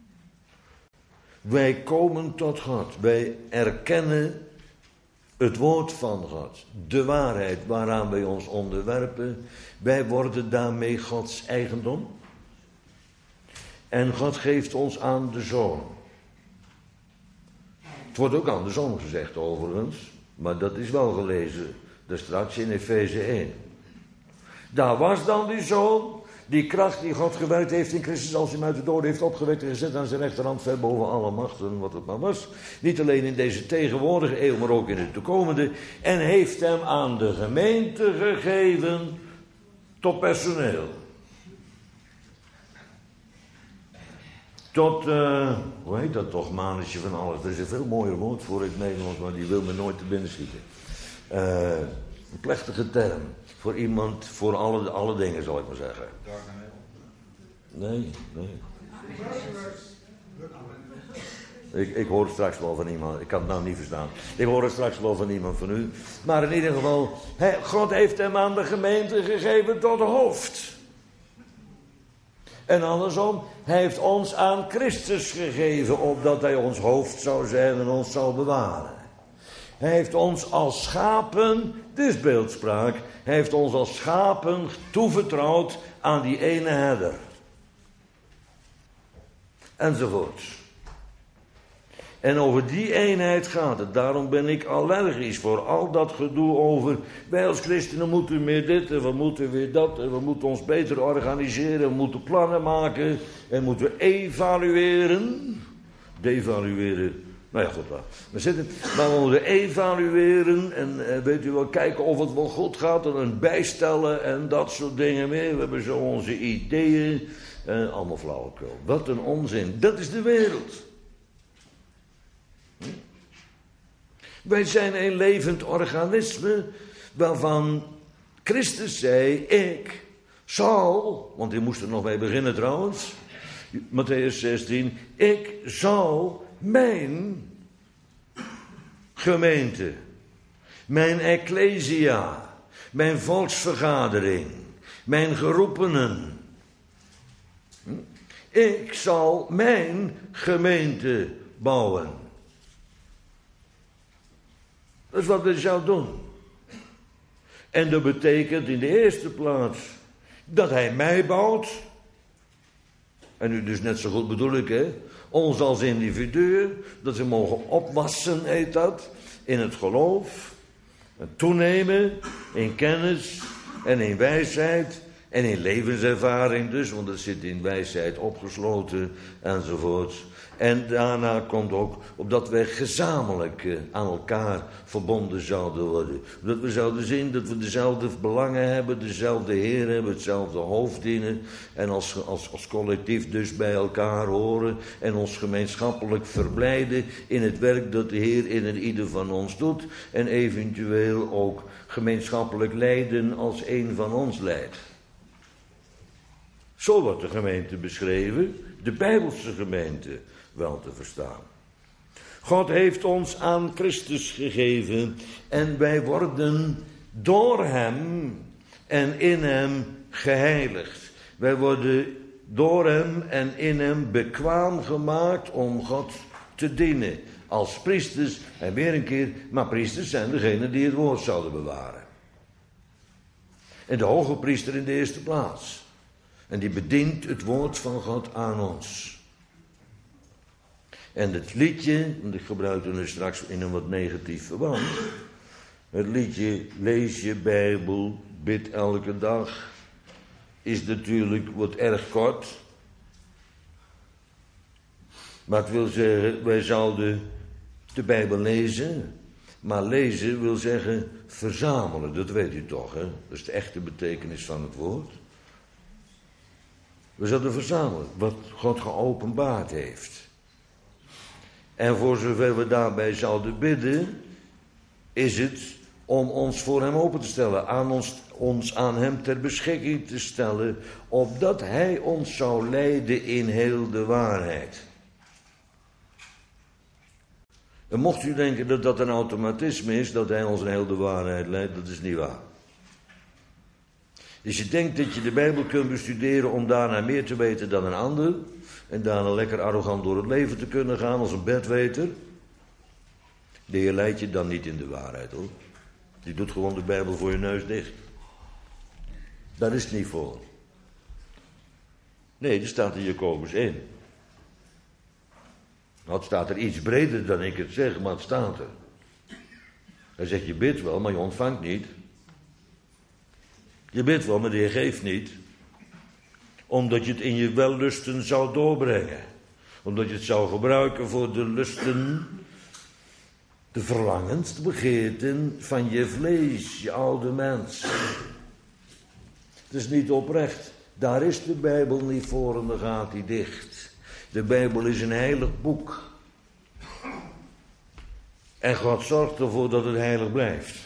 Wij komen tot God. Wij erkennen het woord van God. De waarheid waaraan wij ons onderwerpen. Wij worden daarmee Gods eigendom. En God geeft ons aan de Zoon. Het wordt ook aan de Zoon gezegd overigens. Maar dat is wel gelezen. Daar straks in Efeze één. Daar was dan die Zoon. Die kracht die God gewerkt heeft in Christus als hij hem uit de doden heeft opgewekt en gezet aan zijn rechterhand ver boven alle machten, wat het maar was. Niet alleen in deze tegenwoordige eeuw, maar ook in de toekomende. En heeft hem aan de gemeente gegeven tot personeel. Tot, uh, hoe heet dat toch, mannetje van alles. Er is een veel mooier woord voor in het Nederlands, maar die wil me nooit te binnen schieten. Uh, een plechtige term. Voor iemand, voor alle, alle dingen zal ik maar zeggen. Nee, nee. Ik, ik hoor het straks wel van iemand, ik kan het nou niet verstaan. Ik hoor het straks wel van iemand van u. Maar in ieder geval, he, God heeft hem aan de gemeente gegeven tot hoofd. En andersom, hij heeft ons aan Christus gegeven, opdat hij ons hoofd zou zijn en ons zou bewaren. Hij heeft ons als schapen, dit is beeldspraak, hij heeft ons als schapen toevertrouwd aan die ene herder. Enzovoorts. En over die eenheid gaat het. Daarom ben ik allergisch voor al dat gedoe over, wij als christenen moeten meer dit en we moeten weer dat en we moeten ons beter organiseren, we moeten plannen maken en moeten we evalueren. Devalueren. Nou ja, goed, we zitten, maar we moeten evalueren en eh, weet u wel, kijken of het wel goed gaat en bijstellen en dat soort dingen meer. We hebben zo onze ideeën Eh, allemaal flauwekul. Wat een onzin. Dat is de wereld. Hm? Wij zijn een levend organisme waarvan Christus zei, ik zal, want hij moest er nog mee beginnen trouwens, Mattheüs zestien, ik zal mijn gemeente, mijn ecclesia, mijn volksvergadering, mijn geroepenen, ik zal mijn gemeente bouwen. Dat is wat hij zou doen. En dat betekent in de eerste plaats dat hij mij bouwt. En nu dus net zo goed bedoel ik, hè. Ons als individuen, dat we mogen opwassen, heet dat, in het geloof. En toenemen in kennis en in wijsheid en in levenservaring dus, want dat zit in wijsheid opgesloten enzovoort. En daarna komt ook opdat wij gezamenlijk aan elkaar verbonden zouden worden. Dat we zouden zien dat we dezelfde belangen hebben, dezelfde Heer hebben, hetzelfde hoofd dienen. En als, als, als collectief dus bij elkaar horen en ons gemeenschappelijk verblijden in het werk dat de Heer in en ieder van ons doet. En eventueel ook gemeenschappelijk lijden als een van ons leidt. Zo wordt de gemeente beschreven, de Bijbelse gemeente wel te verstaan. God heeft ons aan Christus gegeven en wij worden door hem en in hem geheiligd. Wij worden door hem en in hem bekwaam gemaakt om God te dienen. Als priesters, en weer een keer, maar priesters zijn degenen die het woord zouden bewaren. En de hoge priester in de eerste plaats. En die bedient het woord van God aan ons. En het liedje, want ik gebruik het nu straks in een wat negatief verband. Het liedje, lees je Bijbel, bid elke dag, is natuurlijk wat erg kort. Maar het wil zeggen, wij zouden de Bijbel lezen. Maar lezen wil zeggen verzamelen, dat weet u toch, hè? Dat is de echte betekenis van het woord. We zouden verzamelen wat God geopenbaard heeft. En voor zover we daarbij zouden bidden, is het om ons voor hem open te stellen, aan ons, ons aan hem ter beschikking te stellen, opdat hij ons zou leiden in heel de waarheid. En mocht u denken dat dat een automatisme is, dat hij ons in heel de waarheid leidt, dat is niet waar. Dus je denkt dat je de Bijbel kunt bestuderen om daarna meer te weten dan een ander. En daarna lekker arrogant door het leven te kunnen gaan als een bedweter. De Heer leidt je dan niet in de waarheid, hoor. Die doet gewoon de Bijbel voor je neus dicht. Daar is het niet voor. Nee, er staat in Jacobus één. Nou, het staat er iets breder dan ik het zeg, maar het staat er. Hij zegt, je bidt wel, maar je ontvangt niet. Je bidt wel, maar de Heer geeft niet. Omdat je het in je wellusten zou doorbrengen. Omdat je het zou gebruiken voor de lusten, de verlangens, de begeerten van je vlees, je oude mens. Het is niet oprecht. Daar is de Bijbel niet voor en dan gaat hij dicht. De Bijbel is een heilig boek. En God zorgt ervoor dat het heilig blijft.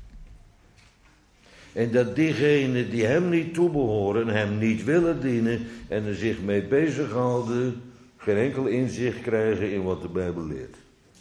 En dat diegenen die hem niet toebehoren, hem niet willen dienen en er zich mee bezighouden, geen enkel inzicht krijgen in wat de Bijbel leert.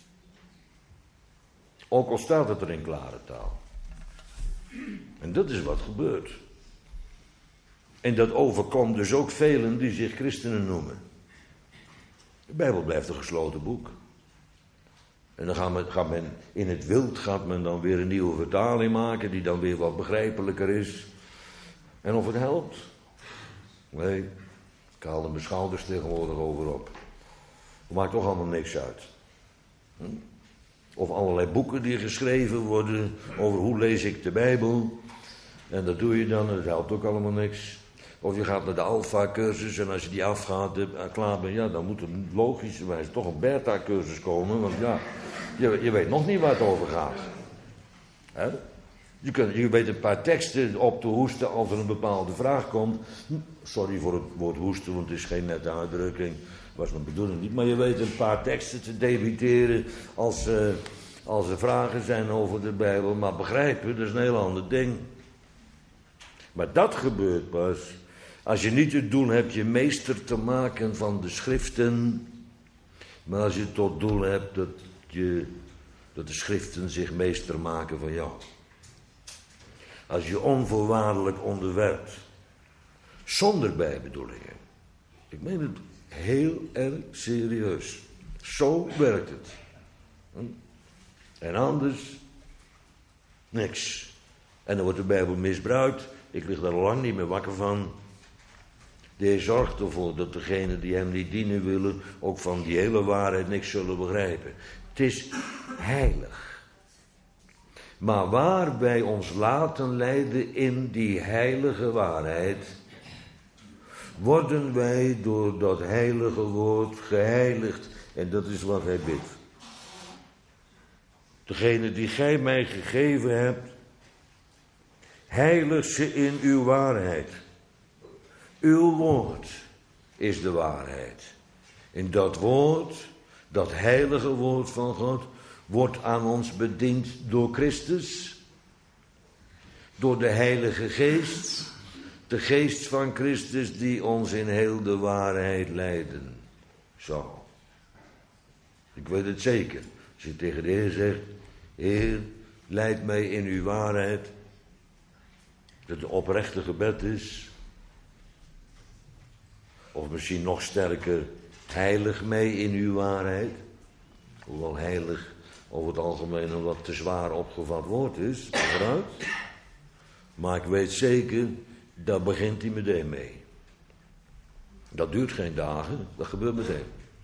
Ook al staat het er in klare taal. En dat is wat gebeurt. En dat overkomt dus ook velen die zich christenen noemen. De Bijbel blijft een gesloten boek. En dan gaat men, gaat men in het wild gaat men dan weer een nieuwe vertaling maken die dan weer wat begrijpelijker is. En of het helpt? Nee, ik haal er mijn schouders tegenwoordig over op. Het maakt toch allemaal niks uit. Hm? Of allerlei boeken die geschreven worden over hoe lees ik de Bijbel. En dat doe je dan en dat helpt ook allemaal niks. Of je gaat naar de Alpha-cursus en als je die afgaat, klaar bent, ja, dan moet er logischerwijs toch een Beta-cursus komen. Want ja, je, je weet nog niet waar het over gaat. Hè? Je, kunt, je weet een paar teksten op te hoesten als er een bepaalde vraag komt. Sorry voor het woord hoesten, want het is geen nette uitdrukking. Was mijn bedoeling niet. Maar je weet een paar teksten te debiteren als, uh, als er vragen zijn over de Bijbel. Maar begrijpen, dat is een heel ander ding. Maar dat gebeurt pas als je niet het doel hebt je meester te maken van de schriften. Maar als je tot doel hebt dat, je, dat de schriften zich meester maken van jou. Als je onvoorwaardelijk onderwerpt. Zonder bijbedoelingen. Ik meen het heel erg serieus. Zo werkt het. En anders niks. En dan wordt de Bijbel misbruikt. Ik lig daar lang niet meer wakker van. De Heer zorgt ervoor dat degenen die hem niet dienen willen ook van die hele waarheid niks zullen begrijpen. Het is heilig. Maar waar wij ons laten leiden in die heilige waarheid, worden wij door dat heilige woord geheiligd. En dat is wat hij bidt. Degene die gij mij gegeven hebt, heilig ze in uw waarheid. Uw woord is de waarheid. En dat woord, dat heilige woord van God, wordt aan ons bediend door Christus, door de Heilige Geest, de Geest van Christus die ons in heel de waarheid leiden. Zo. Ik weet het zeker. Als je tegen de Heer zegt, Heer, leid mij in uw waarheid, dat het oprechte gebed is, of misschien nog sterker, heilig mij in uw waarheid, hoewel heilig over het algemeen een wat te zwaar opgevat woord is, vooruit. Maar ik weet zeker, daar begint hij meteen mee. Dat duurt geen dagen, dat gebeurt meteen.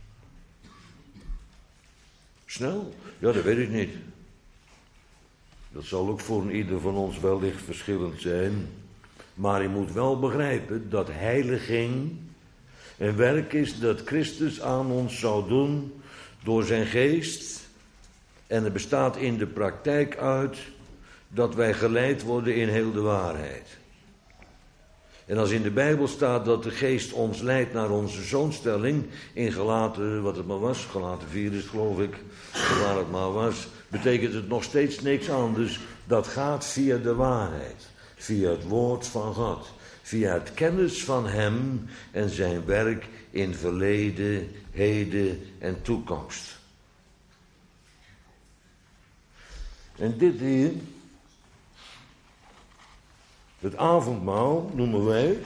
Snel? Ja, dat weet ik niet. Dat zal ook voor ieder van ons wellicht verschillend zijn. Maar je moet wel begrijpen dat heiliging een werk is dat Christus aan ons zou doen door zijn geest. En het bestaat in de praktijk uit dat wij geleid worden in heel de waarheid. En als in de Bijbel staat dat de geest ons leidt naar onze zoonstelling, in Galaten, wat het maar was, Galaten vier is het, geloof ik, waar het maar was, betekent het nog steeds niks anders. Dat gaat via de waarheid, via het woord van God, via het kennis van hem en zijn werk in verleden, heden en toekomst. En dit hier, het avondmaal noemen wij het,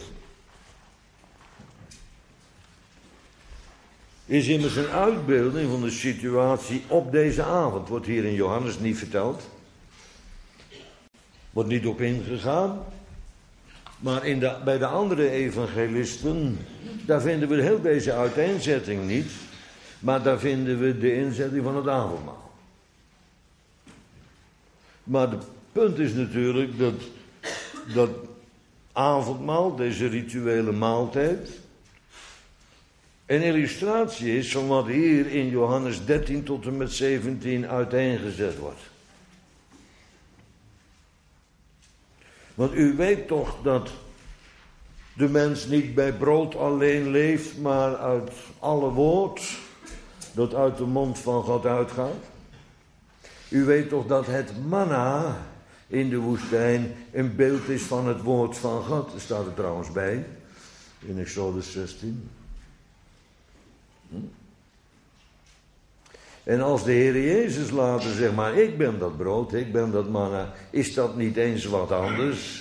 is immers een uitbeelding van de situatie op deze avond. Wordt hier in Johannes niet verteld. Wordt niet op ingegaan. Maar in de, bij de andere evangelisten, daar vinden we heel deze uiteenzetting niet. Maar daar vinden we de inzetting van het avondmaal. Maar het punt is natuurlijk dat dat avondmaal, deze rituele maaltijd, een illustratie is van wat hier in Johannes dertien tot en met zeventien uiteengezet wordt. Want u weet toch dat de mens niet bij brood alleen leeft, maar uit alle woord dat uit de mond van God uitgaat? U weet toch dat het manna in de woestijn een beeld is van het woord van God. Er staat er trouwens bij, in Exodus zestien. Hm? En als de Heer Jezus later zegt, maar ik ben dat brood, ik ben dat manna, is dat niet eens wat anders?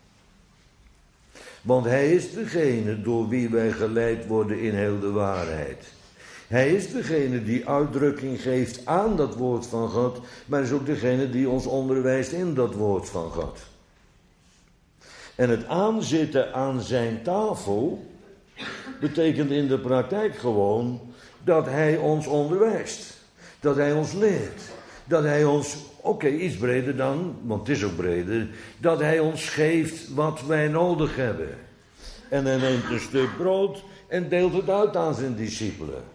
Want hij is degene door wie wij geleid worden in heel de waarheid. Hij is degene die uitdrukking geeft aan dat woord van God, maar is ook degene die ons onderwijst in dat woord van God. En het aanzitten aan zijn tafel betekent in de praktijk gewoon dat hij ons onderwijst. Dat hij ons leert. Dat hij ons, oké, okay, iets breder dan, want het is ook breder, dat hij ons geeft wat wij nodig hebben. En hij neemt een stuk brood en deelt het uit aan zijn discipelen.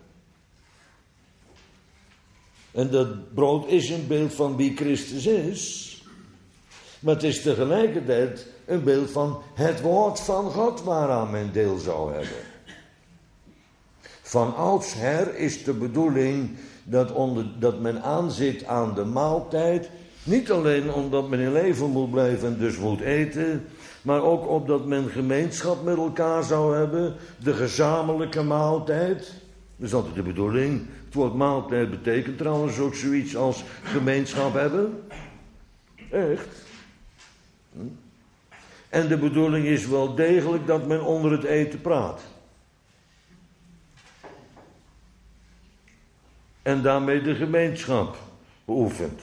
En dat brood is een beeld van wie Christus is. Maar het is tegelijkertijd een beeld van het woord van God waaraan men deel zou hebben. Van oudsher is de bedoeling dat, onder, dat men aanzit aan de maaltijd. Niet alleen omdat men in leven moet blijven en dus moet eten. Maar ook opdat men gemeenschap met elkaar zou hebben. De gezamenlijke maaltijd. Dat is altijd de bedoeling. Het woord maaltijd betekent trouwens ook zoiets als gemeenschap hebben. Echt. En de bedoeling is wel degelijk dat men onder het eten praat. En daarmee de gemeenschap beoefent.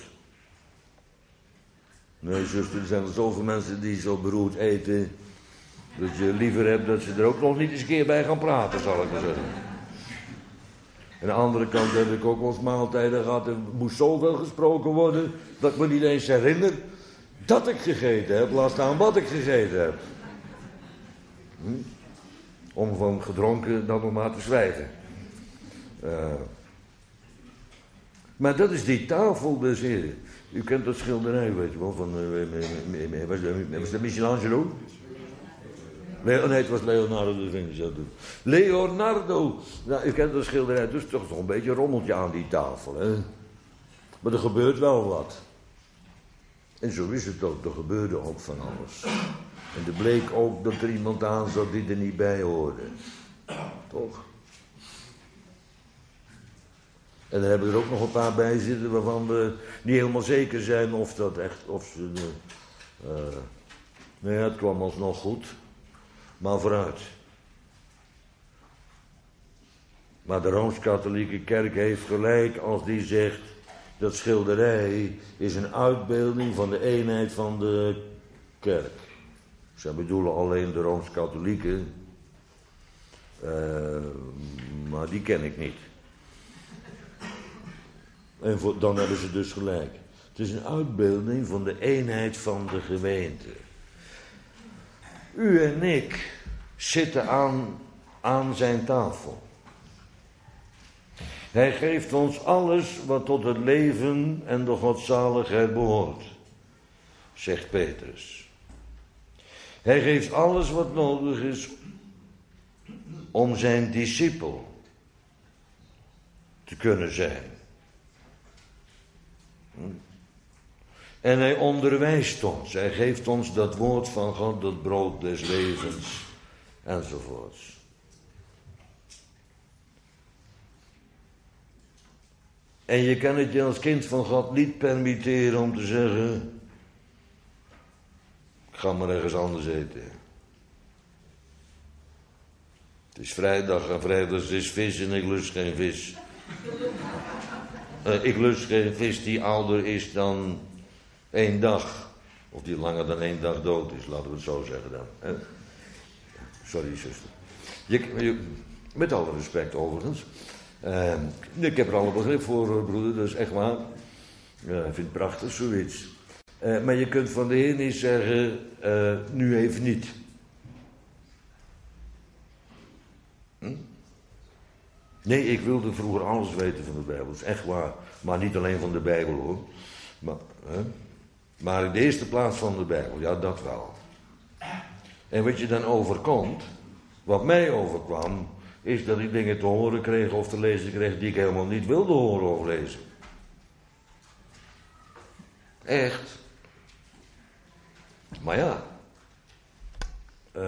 Nee, zuster, er zijn er zoveel mensen die zo beroerd eten. Dat je liever hebt dat ze er ook nog niet eens een keer bij gaan praten, zal ik maar zeggen. Aan de andere kant heb ik ook wel eens maaltijden gehad. Er moest zoveel gesproken worden dat ik me niet eens herinner dat ik gegeten heb. Laat staan wat ik gegeten heb. Hm? Om van gedronken dan nog maar te zwijgen. Uh, maar dat is die tafel des Heren. U kent dat schilderij, weet je wel, van... Uh, was, was dat Michelangelo? Nee, het was Leonardo da Vinci. Leonardo! Nou, u kent dat schilderij, dus toch nog een beetje een rommeltje aan die tafel, hè. Maar er gebeurt wel wat. En zo is het ook, er gebeurde ook van alles. En er bleek ook dat er iemand aan zat die er niet bij hoorde. Toch? En dan hebben we er ook nog een paar bij zitten waarvan we niet helemaal zeker zijn of dat echt, of ze... Uh, nee, het kwam alsnog goed. Maar vooruit. Maar de Rooms-Katholieke Kerk heeft gelijk als die zegt... dat schilderij is een uitbeelding van de eenheid van de kerk. Zij bedoelen alleen de Rooms-Katholieken. Uh, maar die ken ik niet. En voor, dan hebben ze dus gelijk. Het is een uitbeelding van de eenheid van de gemeente. U en ik zitten aan, aan zijn tafel. Hij geeft ons alles wat tot het leven en de godzaligheid behoort, zegt Petrus. Hij geeft alles wat nodig is om zijn discipel te kunnen zijn. En hij onderwijst ons. Hij geeft ons dat woord van God, dat brood des levens, enzovoorts. En je kan het je als kind van God niet permitteren om te zeggen... ik ga maar ergens anders eten. Het is vrijdag en vrijdag is vis en ik lust geen vis. Uh, ik lust geen vis die ouder is dan één dag. Of die langer dan één dag dood is, laten we het zo zeggen dan. Hè? Sorry, zuster. Je, je, met alle respect overigens. Uh, ik heb er alle begrip voor, broeder, dat is echt waar. Ja, ik vind het prachtig, zoiets. Uh, maar je kunt van de Heer niet zeggen, uh, nu even niet. Hm? Nee, ik wilde vroeger alles weten van de Bijbel, dat is echt waar. Maar niet alleen van de Bijbel, hoor. Maar, hè? maar in de eerste plaats van de Bijbel, ja, dat wel. En wat je dan overkomt, wat mij overkwam... is dat ik dingen te horen kreeg of te lezen kreeg die ik helemaal niet wilde horen of lezen. Echt. Maar ja. Uh,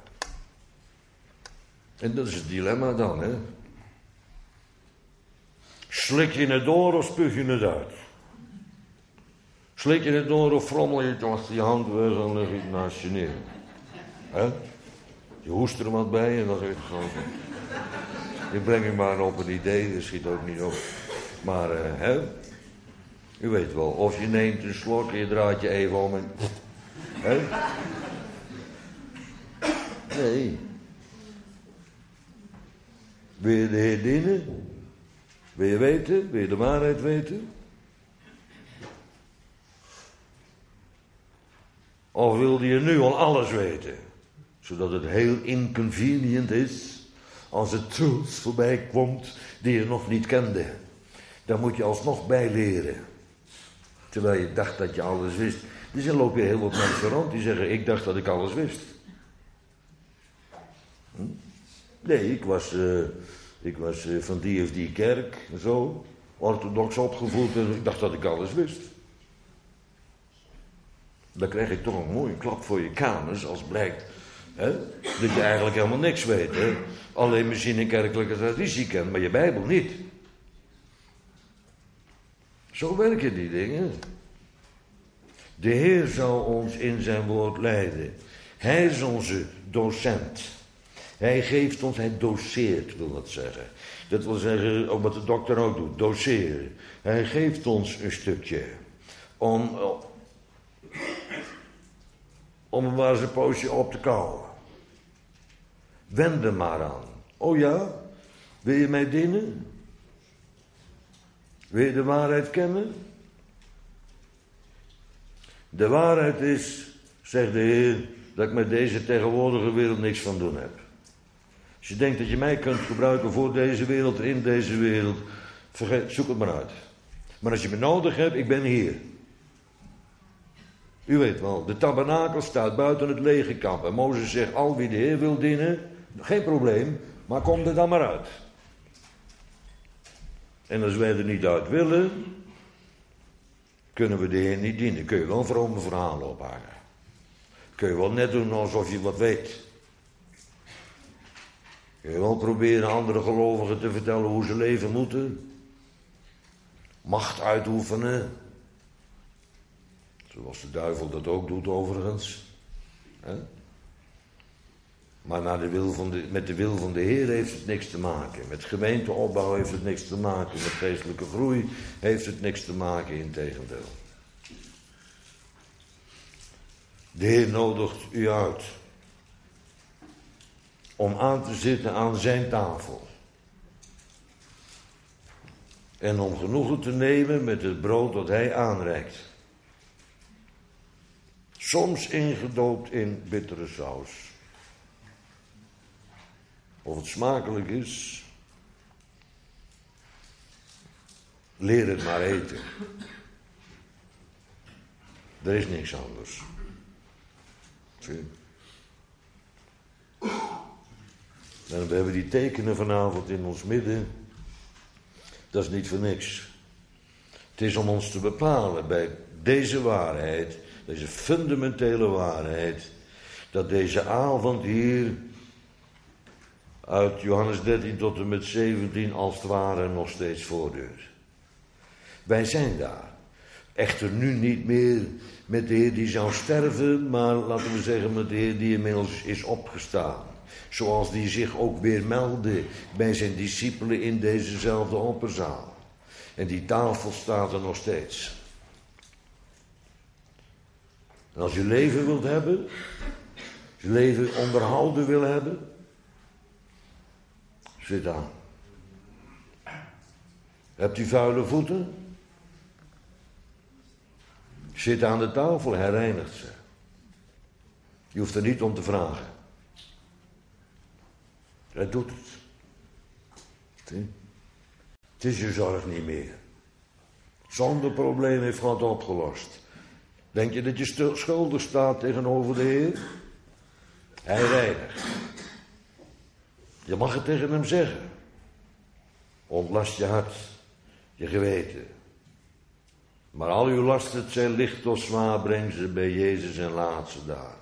en dat is het dilemma dan, hè. Slik je het door of spuug je het uit? Slik je het door of frommel je het achter je hand weg en leg je het naast je neer? Hè? Je hoest er wat bij en dan zeg je gewoon... ik breng je maar op een idee, dat schiet ook niet op. Maar, uh, hè? U weet wel, of je neemt een slok en je draait je even om en... hè? Nee. Wil je de Heer dienen? Wil je weten? Wil je de waarheid weten? Of wilde je nu al alles weten? Zodat het heel inconvenient is... als het truth voorbij komt die je nog niet kende. Dan moet je alsnog bijleren. Terwijl je dacht dat je alles wist. Dus er lopen heel wat mensen rond die zeggen, ik dacht dat ik alles wist. Hm? Nee, ik was, uh, ik was uh, van die of die kerk en zo. Orthodox opgevoed en ik dacht dat ik alles wist. Dan krijg je toch een mooie klap voor je kanus als blijkt hè, dat je eigenlijk helemaal niks weet. Hè? Alleen misschien een kerkelijke traditie kent, maar je Bijbel niet. Zo werken die dingen. De Heer zal ons in zijn woord leiden. Hij is onze docent. Hij geeft ons, hij doseert, wil dat zeggen. Dat wil zeggen, ook wat de dokter ook doet, doseren. Hij geeft ons een stukje. Om, om hem maar eens een poosje op te kouwen. Wend er maar aan. Oh ja, wil je mij dienen? Wil je de waarheid kennen? De waarheid is, zegt de Heer, dat ik met deze tegenwoordige wereld niks van doen heb. Als je denkt dat je mij kunt gebruiken voor deze wereld, in deze wereld, vergeet, zoek het maar uit. Maar als je me nodig hebt, ik ben hier. U weet wel, de tabernakel staat buiten het legerkamp. En Mozes zegt, al wie de Heer wil dienen, geen probleem, maar kom er dan maar uit. En als wij er niet uit willen, kunnen we de Heer niet dienen. Kun je wel vrome verhalen ophangen. Kun je wel net doen alsof je wat weet. Kun je wel proberen andere gelovigen te vertellen hoe ze leven moeten. Macht uitoefenen. Zoals de duivel dat ook doet overigens. He? Maar naar de wil van de, met de wil van de Heer heeft het niks te maken. Met gemeenteopbouw heeft het niks te maken. Met geestelijke groei heeft het niks te maken, integendeel. De Heer nodigt u uit om aan te zitten aan zijn tafel. En om genoegen te nemen met het brood dat hij aanreikt. Soms ingedoopt in bittere saus. Of het smakelijk is, leer het maar eten. Er is niks anders. Zie. En we hebben die tekenen vanavond in ons midden. Dat is niet voor niks. Het is om ons te bepalen bij deze waarheid, deze fundamentele waarheid, dat deze avond hier uit Johannes dertien tot en met zeventien als het ware nog steeds voortduurt. Wij zijn daar. Echter nu niet meer met de Heer die zou sterven, maar laten we zeggen met de Heer die inmiddels is opgestaan. Zoals die zich ook weer meldde bij zijn discipelen in dezezelfde opperzaal. En die tafel staat er nog steeds. En als je leven wilt hebben, als je leven onderhouden wil hebben, zit aan. Hebt u vuile voeten? Zit aan de tafel, hij reinigt ze. Je hoeft er niet om te vragen. Hij doet het. Zie? Het is je zorg niet meer. Zonder probleem heeft God opgelost. Denk je dat je schuldig staat tegenover de Heer? Hij reinigt. Je mag het tegen hem zeggen. Ontlast je hart, je geweten. Maar al uw lasten, het zijn licht of zwaar, breng ze bij Jezus en laat ze daar.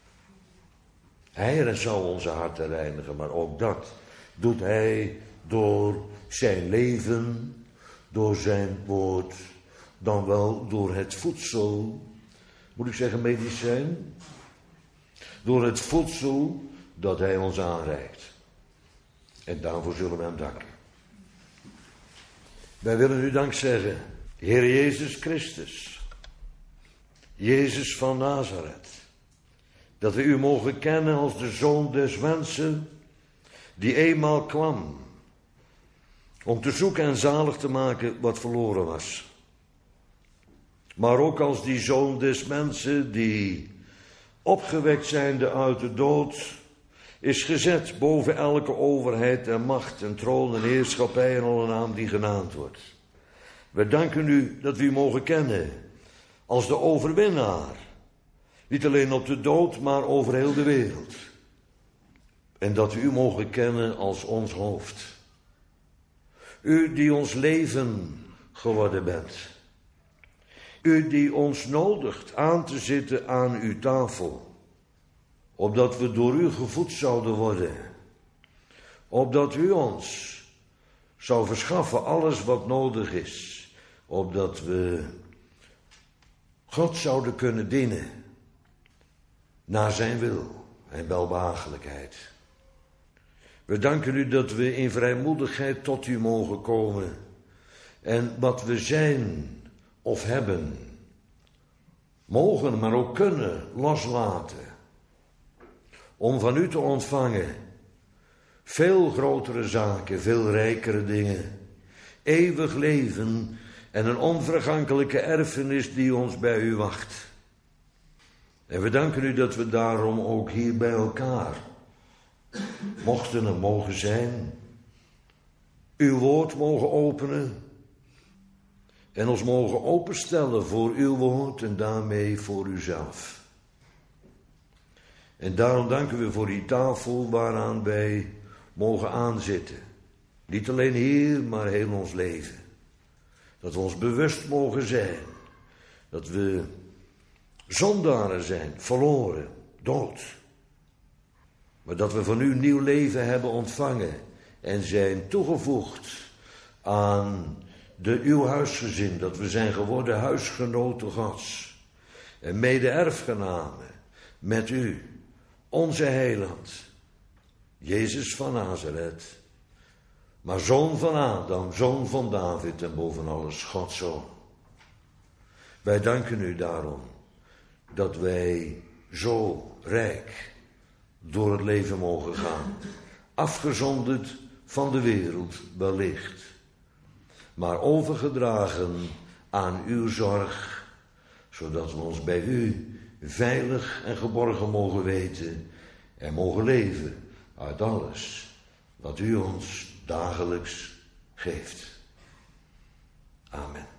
Hij zal onze harten reinigen, maar ook dat doet hij door zijn leven, door zijn woord, dan wel door het voedsel, moet ik zeggen medicijn, door het voedsel dat hij ons aanreikt. En daarvoor zullen we hem danken. Wij willen u dank zeggen, Heer Jezus Christus, Jezus van Nazareth, dat we u mogen kennen als de Zoon des Mensen, die eenmaal kwam om te zoeken en zalig te maken wat verloren was. Maar ook als die Zoon des Mensen die, opgewekt zijnde uit de dood, is gezet boven elke overheid en macht en troon en heerschappij en alle naam die genaamd wordt. We danken u dat we u mogen kennen als de overwinnaar. Niet alleen op de dood, maar over heel de wereld. En dat we u mogen kennen als ons hoofd. U die ons leven geworden bent. U die ons nodigt aan te zitten aan uw tafel. Opdat we door u gevoed zouden worden. Opdat u ons zou verschaffen alles wat nodig is. Opdat we God zouden kunnen dienen. Naar zijn wil en welbehagelijkheid. We danken u dat we in vrijmoedigheid tot u mogen komen. En wat we zijn of hebben, mogen, maar ook kunnen loslaten. Om van u te ontvangen veel grotere zaken, veel rijkere dingen. Eeuwig leven en een onvergankelijke erfenis die ons bij u wacht. En we danken u dat we daarom ook hier bij elkaar mochten en mogen zijn. Uw woord mogen openen. En ons mogen openstellen voor uw woord en daarmee voor uzelf. En daarom danken we voor die tafel waaraan wij mogen aanzitten. Niet alleen hier, maar heel ons leven. Dat we ons bewust mogen zijn. Dat we zondaren zijn, verloren, dood. Maar dat we van u nieuw leven hebben ontvangen en zijn toegevoegd aan de uw huisgezin. Dat we zijn geworden huisgenoten Gods. En mede-erfgenamen met u, onze heiland, Jezus van Nazareth. Maar zoon van Adam, zoon van David en boven alles Gods zoon. Wij danken u daarom dat wij zo rijk door het leven mogen gaan. Afgezonderd van de wereld wellicht. Maar overgedragen aan uw zorg. Zodat we ons bij u veilig en geborgen mogen weten. En mogen leven uit alles wat u ons dagelijks geeft. Amen.